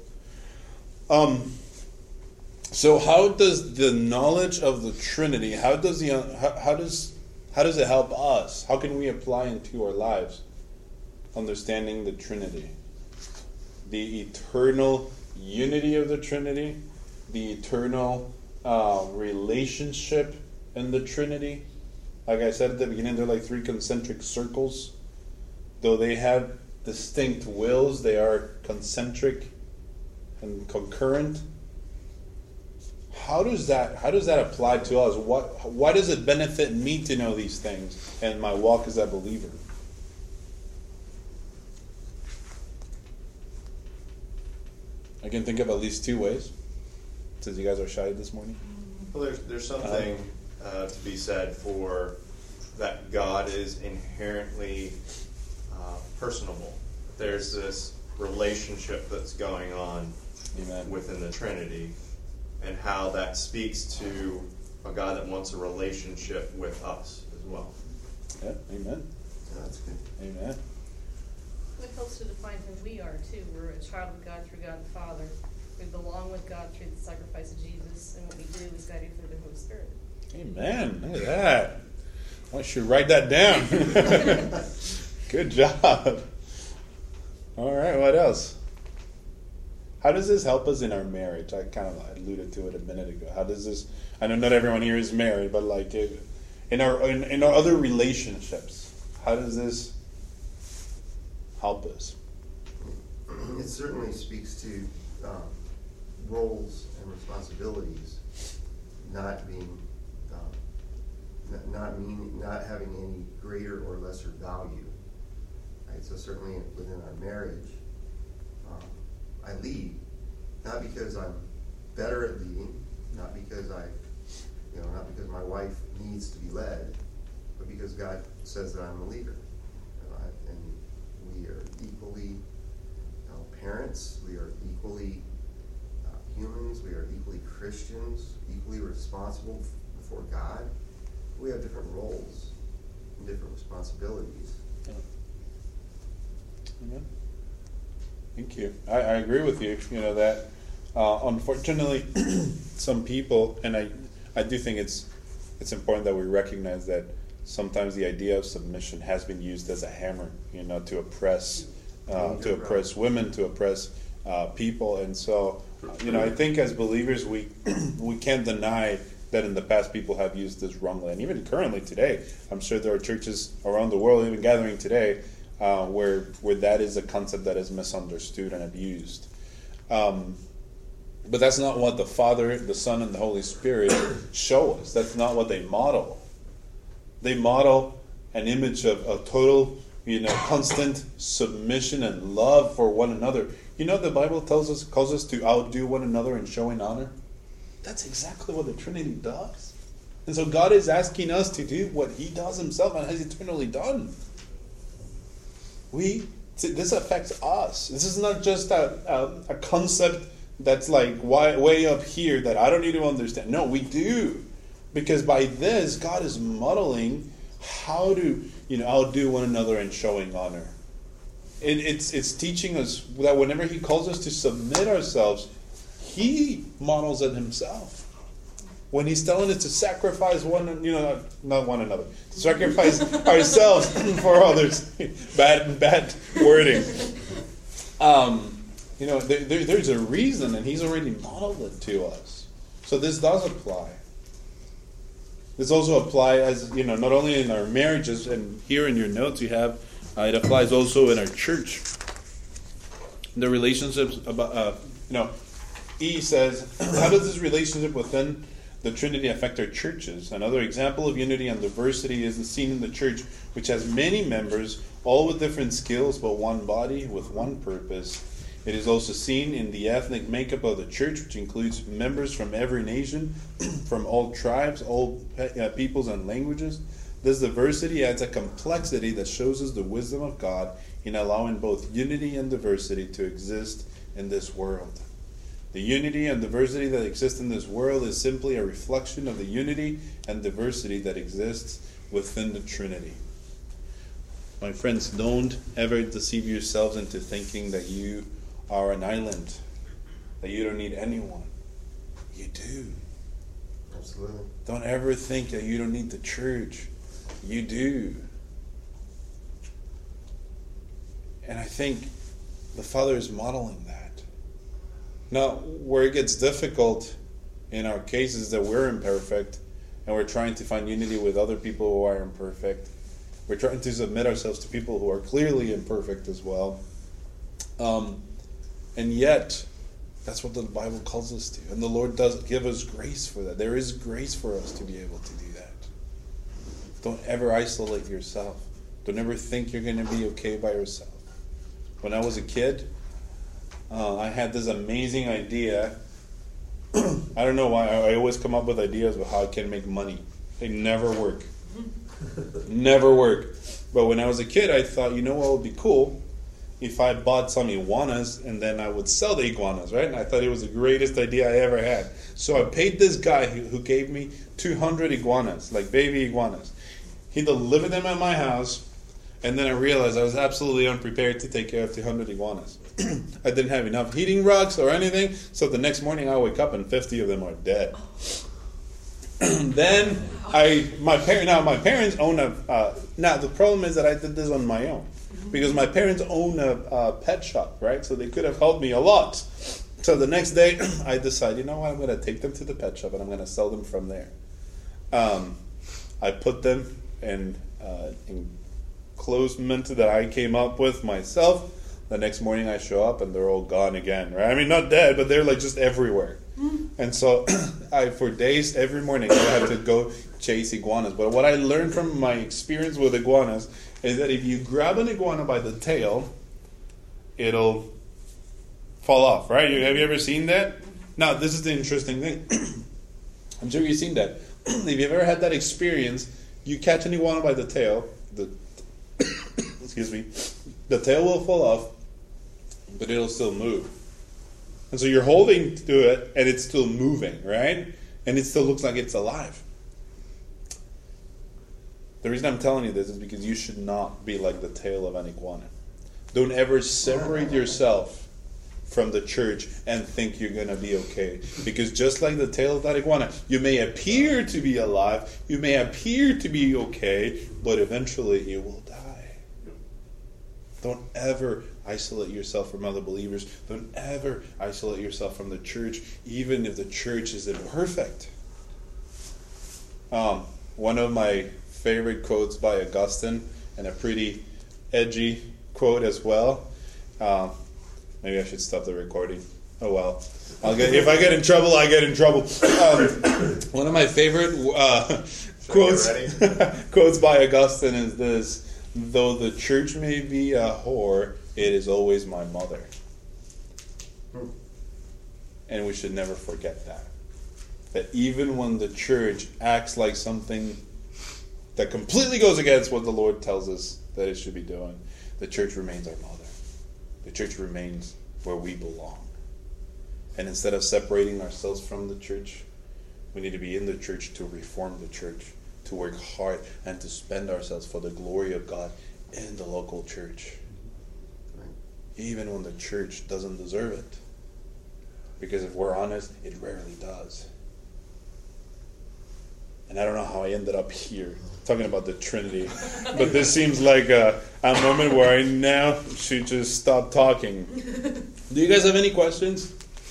[SPEAKER 1] So how does the knowledge of the Trinity, how does it help us? How can we apply into our lives understanding the Trinity? The eternal unity of the Trinity, the eternal relationship in the Trinity. Like I said at the beginning, they're like three concentric circles. Though they have distinct wills, they are concentric and concurrent. How does that apply to us? Why does it benefit me to know these things and my walk as a believer? I can think of at least two ways, since you guys are shy this morning.
[SPEAKER 2] Well, there's something to be said for that God is inherently personable. There's this relationship that's going on
[SPEAKER 1] Amen.
[SPEAKER 2] Within the Trinity, and how that speaks to a God that wants a relationship with us as well.
[SPEAKER 1] Yeah, amen.
[SPEAKER 6] Yeah, that's good.
[SPEAKER 1] Amen.
[SPEAKER 5] It helps to define who we are, too. We're a child of God through God the Father. We belong with God through the sacrifice of Jesus, and what we do is guided through the Holy Spirit.
[SPEAKER 1] Amen. Look at that. I should write that down. Good job. All right, what else? How does this help us in our marriage? I kind of alluded to it a minute ago. How does this? I know not everyone here is married, but like in our other relationships, how does this help us?
[SPEAKER 6] It certainly speaks to roles and responsibilities not having any greater or lesser value. Right? So certainly within our marriage, I lead not because I'm better at leading, not because not because my wife needs to be led, but because God says that I'm a leader, and we are equally parents. We are equally humans. We are equally Christians, equally responsible before God. We have different roles and different responsibilities.
[SPEAKER 1] Amen. Thank you. I agree with you. You know that unfortunately, some people, and I do think it's important that we recognize that sometimes the idea of submission has been used as a hammer, to oppress women, to oppress people, and so I think as believers we can't deny that in the past people have used this wrongly, and even currently today, I'm sure there are churches around the world, even gathering today, where that is a concept that is misunderstood and abused. But that's not what the Father, the Son, and the Holy Spirit show us. That's not what they model. They model an image of a total, constant submission and love for one another. The Bible calls us to outdo one another in showing honor. That's exactly what the Trinity does. And so God is asking us to do what He does Himself and has eternally done. This affects us. This is not just a concept that's like way up here that I don't need to understand. No, we do. Because by this, God is modeling how to outdo one another in showing honor. It's teaching us that whenever He calls us to submit ourselves, He models it Himself. When He's telling us to sacrifice not one another, to sacrifice ourselves for others. Bad wording. There's a reason, and He's already modeled it to us. So this does apply. This also applies as not only in our marriages, and here in your notes you have it applies also in our church. The relationships about E says, how does this relationship within the Trinity affect our churches? Another example of unity and diversity is seen in the church, which has many members, all with different skills, but one body with one purpose. It is also seen in the ethnic makeup of the church, which includes members from every nation, from all tribes, all peoples and languages. This diversity adds a complexity that shows us the wisdom of God in allowing both unity and diversity to exist in this world. The unity and diversity that exists in this world is simply a reflection of the unity and diversity that exists within the Trinity. My friends, don't ever deceive yourselves into thinking that you are an island, that you don't need anyone. You do.
[SPEAKER 6] Absolutely.
[SPEAKER 1] Don't ever think that you don't need the church. You do. And I think the Father is modeling that. Now, where it gets difficult in our cases that we're imperfect and we're trying to find unity with other people who are imperfect, we're trying to submit ourselves to people who are clearly imperfect as well. And yet, that's what the Bible calls us to. And the Lord does give us grace for that. There is grace for us to be able to do that. Don't ever isolate yourself. Don't ever think you're going to be okay by yourself. When I was a kid, I had this amazing idea. I don't know why. I always come up with ideas of how I can make money. They never work. Never work. But when I was a kid, I thought, you know what would be cool? If I bought some iguanas and then I would sell the iguanas, right? And I thought it was the greatest idea I ever had. So I paid this guy who gave me 200 iguanas, like baby iguanas. He delivered them at my house. And then I realized I was absolutely unprepared to take care of 200 iguanas. I didn't have enough heating rods or anything, so the next morning I wake up and 50 of them are dead. Then my parents own a. Now the problem is that I did this on my own because my parents own a pet shop, right? So they could have helped me a lot. So the next day I decided, you know what, I'm going to take them to the pet shop and I'm going to sell them from there. I put them in enclosement that I came up with myself. The next morning I show up and they're all gone again, right? I mean, not dead, but they're like just everywhere. And so for days, every morning, I had to go chase iguanas. But what I learned from my experience with iguanas is that if you grab an iguana by the tail, it'll fall off, right? Have you ever seen that? Now, this is the interesting thing. I'm sure you've seen that. If you've ever had that experience, you catch an iguana by the tail, excuse me, the tail will fall off, but it'll still move. And so you're holding to it, and it's still moving, right? And it still looks like it's alive. The reason I'm telling you this is because you should not be like the tail of an iguana. Don't ever separate yourself from the church and think you're going to be okay. Because just like the tail of that iguana, you may appear to be alive, you may appear to be okay, but eventually you will die. Don't ever isolate yourself from other believers. Don't ever isolate yourself from the church, even if the church is imperfect. One of my favorite quotes by Augustine, and a pretty edgy quote as well. Maybe I should stop the recording. Oh well. If I get in trouble, I get in trouble. One of my favorite quotes by Augustine is this: though the church may be a whore, it is always my mother. And we should never forget that. That even when the church acts like something that completely goes against what the Lord tells us that it should be doing, the church remains our mother. The church remains where we belong. And instead of separating ourselves from the church, we need to be in the church to reform the church, to work hard and to spend ourselves for the glory of God in the local church. Even when the church doesn't deserve it. Because if we're honest, it rarely does. And I don't know how I ended up here talking about the Trinity, but this seems like a moment where I now should just stop talking. Do you guys have any questions?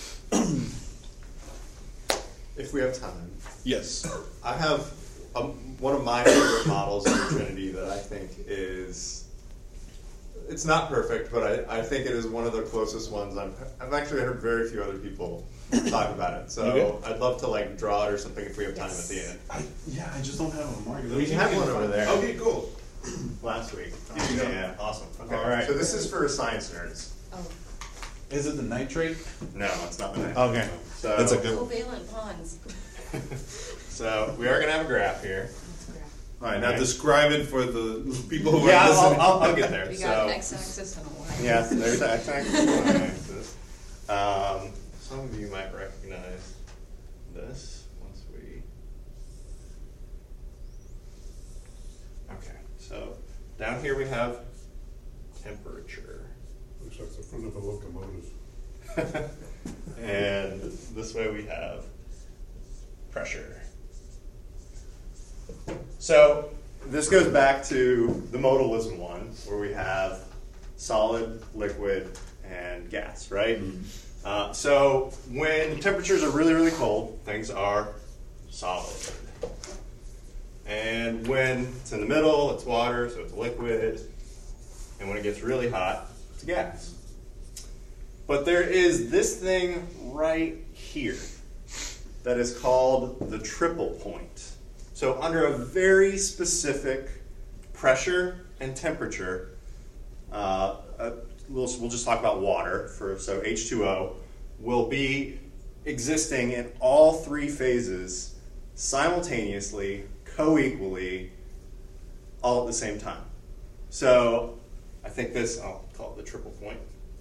[SPEAKER 2] If we have time.
[SPEAKER 1] Yes.
[SPEAKER 2] I have one of my favorite models of the Trinity that I think is, it's not perfect, but I think it is one of the closest ones. I've actually heard very few other people talk about it. So
[SPEAKER 1] okay.
[SPEAKER 2] I'd love to draw it or something if we have time at the end.
[SPEAKER 1] I just don't have a marker.
[SPEAKER 2] We have one over there.
[SPEAKER 1] Okay, cool.
[SPEAKER 2] Last week.
[SPEAKER 1] Here you go.
[SPEAKER 2] Yeah, awesome. Okay.
[SPEAKER 1] All right.
[SPEAKER 2] So this is for science nerds.
[SPEAKER 3] Oh.
[SPEAKER 1] Is it the nitrate?
[SPEAKER 2] No, it's not the nitrate.
[SPEAKER 1] Okay.
[SPEAKER 2] So
[SPEAKER 1] That's a good one.
[SPEAKER 3] Covalent bonds.
[SPEAKER 2] So we are going to have a graph here.
[SPEAKER 1] All right, now describe it for the people who
[SPEAKER 2] Yeah,
[SPEAKER 1] are listening.
[SPEAKER 2] I'll get there.
[SPEAKER 3] We got an x-axis and a y.
[SPEAKER 2] Yes, there's the x-axis and y-axis. Some of you might recognize this once we. Okay, so down here we have temperature.
[SPEAKER 4] Looks like the front of a locomotive.
[SPEAKER 2] And this way we have pressure. So this goes back to the modalism one, where we have solid, liquid, and gas, right? Mm-hmm. So when temperatures are really, really cold, things are solid. And when it's in the middle, it's water, so it's liquid. And when it gets really hot, it's gas. But there is this thing right here that is called the triple point. So under a very specific pressure and temperature, we'll just talk about water. So H2O will be existing in all three phases simultaneously, co-equally, all at the same time. So I think this, I'll call it the triple point.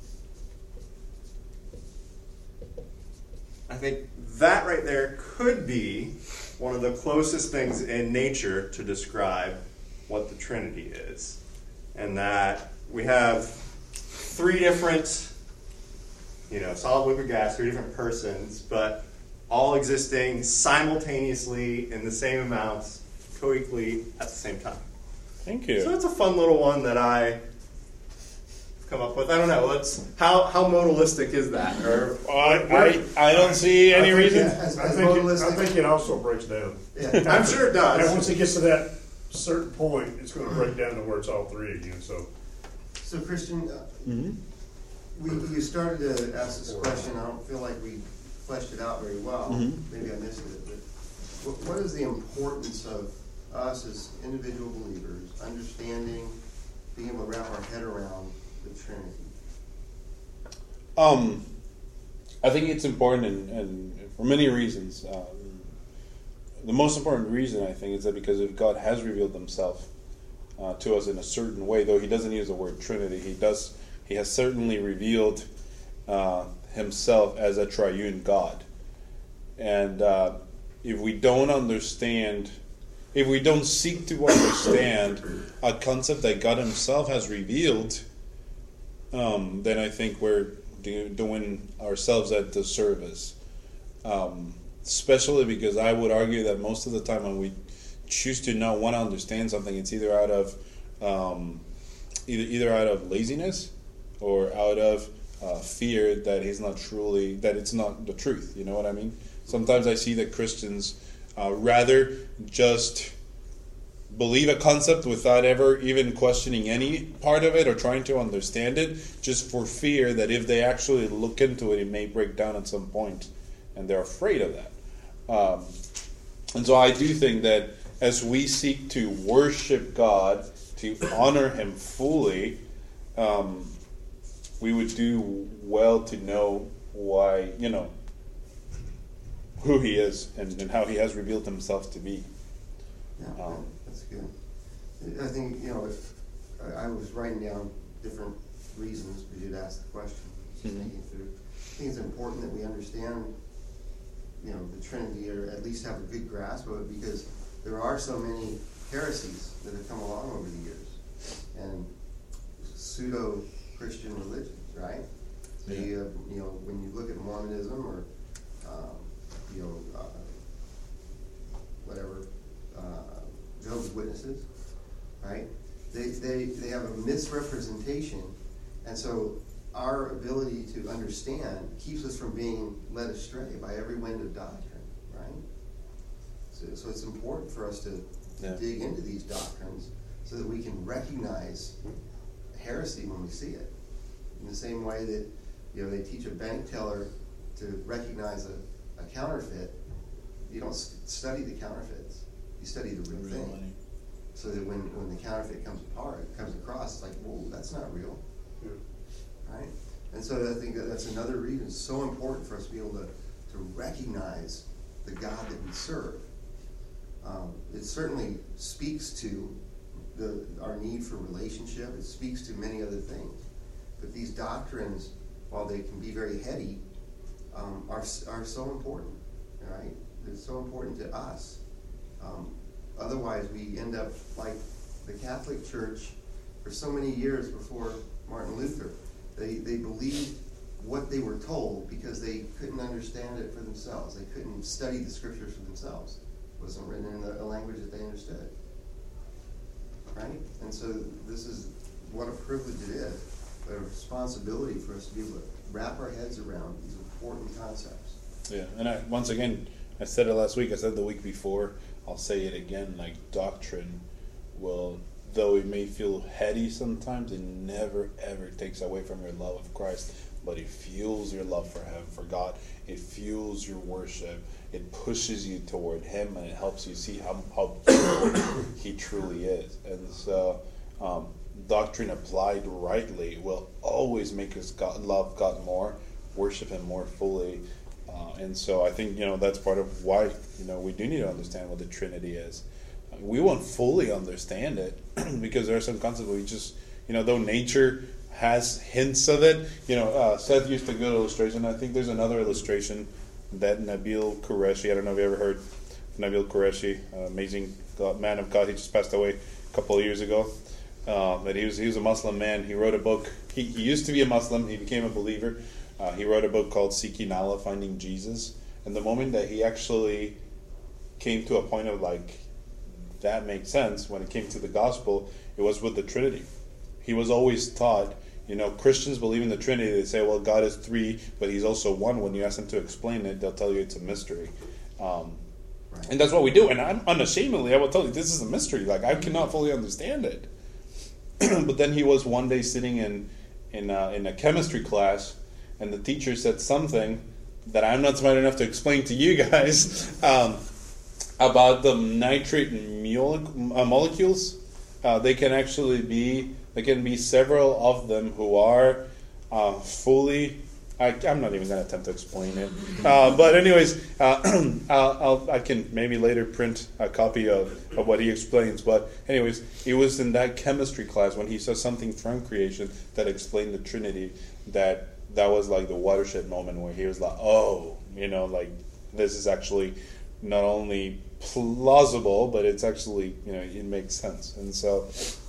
[SPEAKER 2] I think that right there could be one of the closest things in nature to describe what the Trinity is. And that we have three different, solid, liquid, gas, three different persons, but all existing simultaneously in the same amounts, co-equally at the same time.
[SPEAKER 1] Thank you.
[SPEAKER 2] So that's a fun little one that I come up with. I don't know. How modalistic is that? Or
[SPEAKER 1] I don't see any reason.
[SPEAKER 4] I think it also breaks down.
[SPEAKER 6] Yeah.
[SPEAKER 2] I'm sure it does.
[SPEAKER 4] And once it gets to that certain point, it's going to break down to where it's all three again.
[SPEAKER 6] So Christian, you started to ask this question. I don't feel like we fleshed it out very well. Maybe I missed it. But what is the importance of us as individual believers understanding, being able to wrap our head around the Trinity?
[SPEAKER 1] I think it's important, and for many reasons. The most important reason, I think, is that because if God has revealed Himself to us in a certain way, though He doesn't use the word Trinity, He has certainly revealed Himself as a triune God. And if we don't understand, if we don't seek to understand a concept that God Himself has revealed, then I think we're doing ourselves a disservice. Especially because I would argue that most of the time when we choose to not want to understand something, it's either out of either out of laziness or out of fear that it's not the truth. You know what I mean? Sometimes I see that Christians rather just believe a concept without ever even questioning any part of it or trying to understand it, just for fear that if they actually look into it, it may break down at some point, and they're afraid of that. And so I do think that as we seek to worship God, to honor Him fully, we would do well to know why, who He is and how He has revealed Himself to be.
[SPEAKER 6] Yeah, that's good. I think, if I was writing down different reasons because you'd asked the question, thinking through. I think it's important that we understand, the Trinity, or at least have a good grasp of it, because there are so many heresies that have come along over the years, and pseudo-Christian religions, right? So when you look at Mormonism or Jehovah's Witnesses, right? They have a misrepresentation, and so our ability to understand keeps us from being led astray by every wind of doctrine, right? So it's important for us to dig into these doctrines so that we can recognize heresy when we see it. In the same way that they teach a bank teller to recognize a counterfeit, you don't study the counterfeits. You study the real thing. Money. So that when the counterfeit comes across, it's like, whoa, that's not real. Yeah. Right? And so I think that's another reason it's so important for us to be able to recognize the God that we serve. It certainly speaks to our need for relationship. It speaks to many other things. But these doctrines, while they can be very heady, are so important, right? They're so important to us. Otherwise, we end up like the Catholic Church for so many years before Martin Luther. They believed what they were told because they couldn't understand it for themselves. They couldn't study the scriptures for themselves. It wasn't written in a language that they understood. Right? And so this is what a privilege it is, but a responsibility for us to be able to wrap our heads around these important concepts.
[SPEAKER 1] Yeah, and once again, I said it last week, I said it the week before, I'll say it again, like doctrine will, though it may feel heady sometimes, it never ever takes away from your love of Christ, but it fuels your love for Him, for God. It fuels your worship. It pushes you toward Him, and it helps you see how beautiful He truly is. And so, doctrine applied rightly will always make us love God more, worship Him more fully. And so I think, that's part of why, we do need to understand what the Trinity is. We won't fully understand it because there are some concepts we just, though nature has hints of it. Seth used a good illustration. I think there's another illustration that Nabil Qureshi, I don't know if you ever heard Nabil Qureshi, amazing man of God. He just passed away a couple of years ago. But he was a Muslim man. He wrote a book. He used to be a Muslim. He became a believer. He wrote a book called Seeking Allah, Finding Jesus. And the moment that he actually came to a point of that makes sense when it came to the gospel, it was with the Trinity. He was always taught, Christians believe in the Trinity. They say, well, God is three, but He's also one. When you ask them to explain it, they'll tell you it's a mystery. Right. And that's what we do. And unashamedly, I will tell you, this is a mystery. I cannot fully understand it. But then he was one day sitting in a chemistry class, and the teacher said something that I'm not smart enough to explain to you guys about the nitrate molecules. They can be several of them who are fully. I'm not even going to attempt to explain it. But anyways, I can maybe later print a copy of what he explains. But anyways, it was in that chemistry class when he saw something from creation that explained the Trinity that was like the watershed moment where he was like, oh, this is actually not only plausible, but it's actually, it makes sense. And so,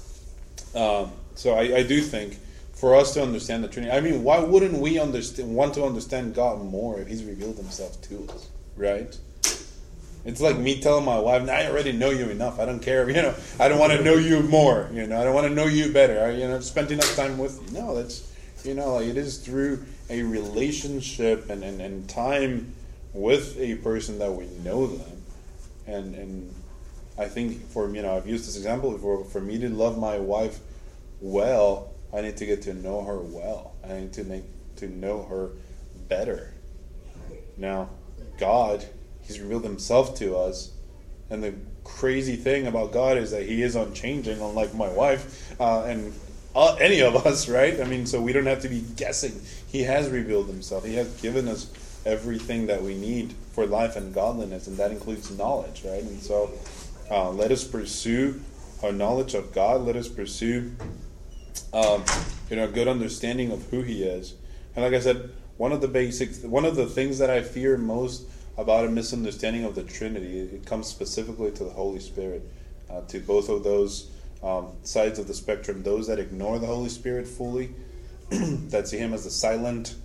[SPEAKER 1] I do think for us to understand the Trinity, why wouldn't we want to understand God more if He's revealed Himself to us, right? It's like me telling my wife, I already know you enough. I don't care, I don't want to know you more, I don't want to know you better, spend enough time with you. No, that's, it is through a relationship and time with a person that we know them. And I think I've used this example before, for me to love my wife well, I need to get to know her well. I need to know her better. Now, God, He's revealed Himself to us, and the crazy thing about God is that He is unchanging, unlike my wife and any of us, right? So we don't have to be guessing. He has revealed Himself. He has given us everything that we need for life and godliness, and that includes knowledge, right? And so let us pursue our knowledge of God. Let us pursue a good understanding of who He is. And like I said, one of the things that I fear most about a misunderstanding of the Trinity, it comes specifically to the Holy Spirit, to both of those sides of the spectrum, those that ignore the Holy Spirit fully, that see Him as the silent,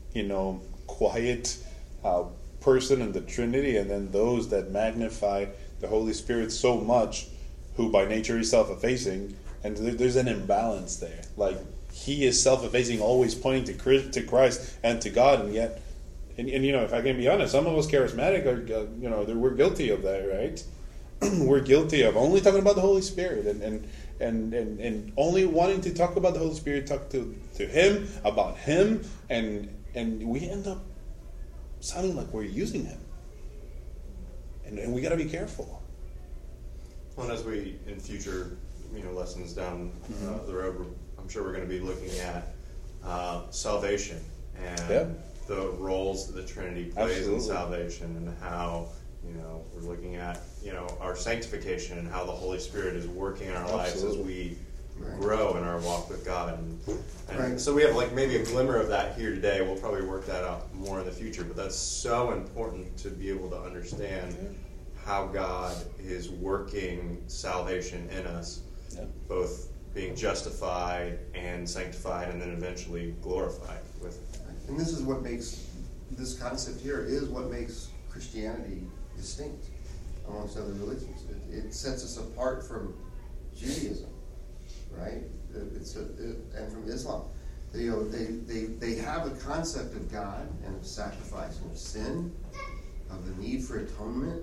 [SPEAKER 1] quiet person in the Trinity, and then those that magnify the Holy Spirit so much, who by nature is self-effacing, and there's an imbalance there. He is self-effacing, always pointing to Christ and to God, and yet, and if I can be honest, some of us charismatic are, we're guilty of that, right? We're guilty of only talking about the Holy Spirit and only wanting to talk about the Holy Spirit, talk to Him, about Him, and we end up sounding like we're using Him. And we got to be careful.
[SPEAKER 2] Well, as we, in future lessons down the road, I'm sure we're going to be looking at salvation and the roles that the Trinity plays in salvation, and how, we're looking at, our sanctification and how the Holy Spirit is working in our lives as we grow in our walk with God. And so we have maybe a glimmer of that here today. We'll probably work that out more in the future, but that's so important to be able to understand how God is working salvation in us, both being justified and sanctified, and then eventually glorified with it.
[SPEAKER 6] And this is what makes this concept here is what makes Christianity distinct amongst other religions. It sets us apart from Judaism, right? And from Islam. They have a concept of God and of sacrifice and of sin, of the need for atonement.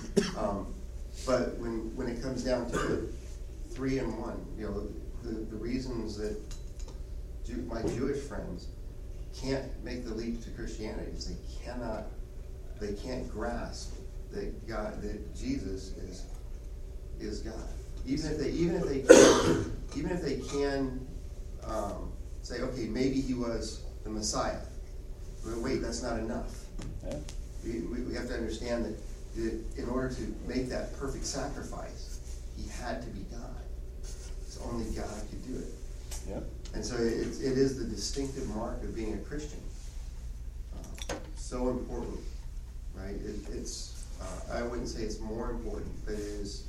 [SPEAKER 6] But when it comes down to it, 3 in 1, the reasons that my Jewish friends can't make the leap to Christianity is they can't grasp that Jesus is God. Even if they can say, okay, maybe he was the Messiah. But wait, that's not enough. Yeah. We have to understand that in order to make that perfect sacrifice, he had to be God. It's only God could do it. Yeah. And so it is the distinctive mark of being a Christian. So important, right? It's I wouldn't say it's more important, but it is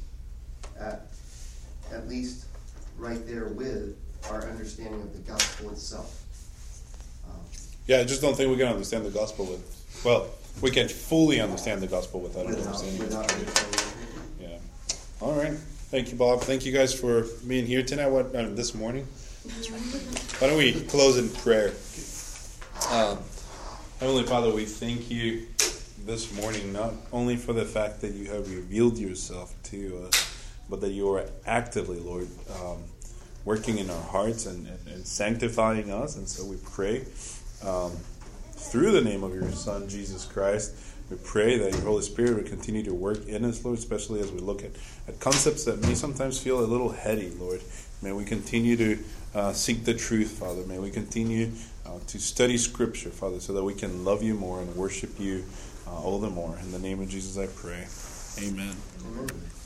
[SPEAKER 6] at least right there with our understanding of the gospel itself.
[SPEAKER 1] I just don't think we can understand the gospel we can fully understand the gospel without understanding it. Yeah. All right. Thank you, Bob. Thank you guys for being here tonight. This morning? Why don't we close in prayer? Heavenly Father, we thank you this morning, not only for the fact that you have revealed yourself to us, but that you are actively, Lord, working in our hearts and sanctifying us. And so we pray through the name of your Son, Jesus Christ, we pray that your Holy Spirit would continue to work in us, Lord, especially as we look at concepts that may sometimes feel a little heady, Lord. May we continue to seek the truth, Father. May we continue to study Scripture, Father, so that we can love you more and worship you all the more. In the name of Jesus I pray. Amen.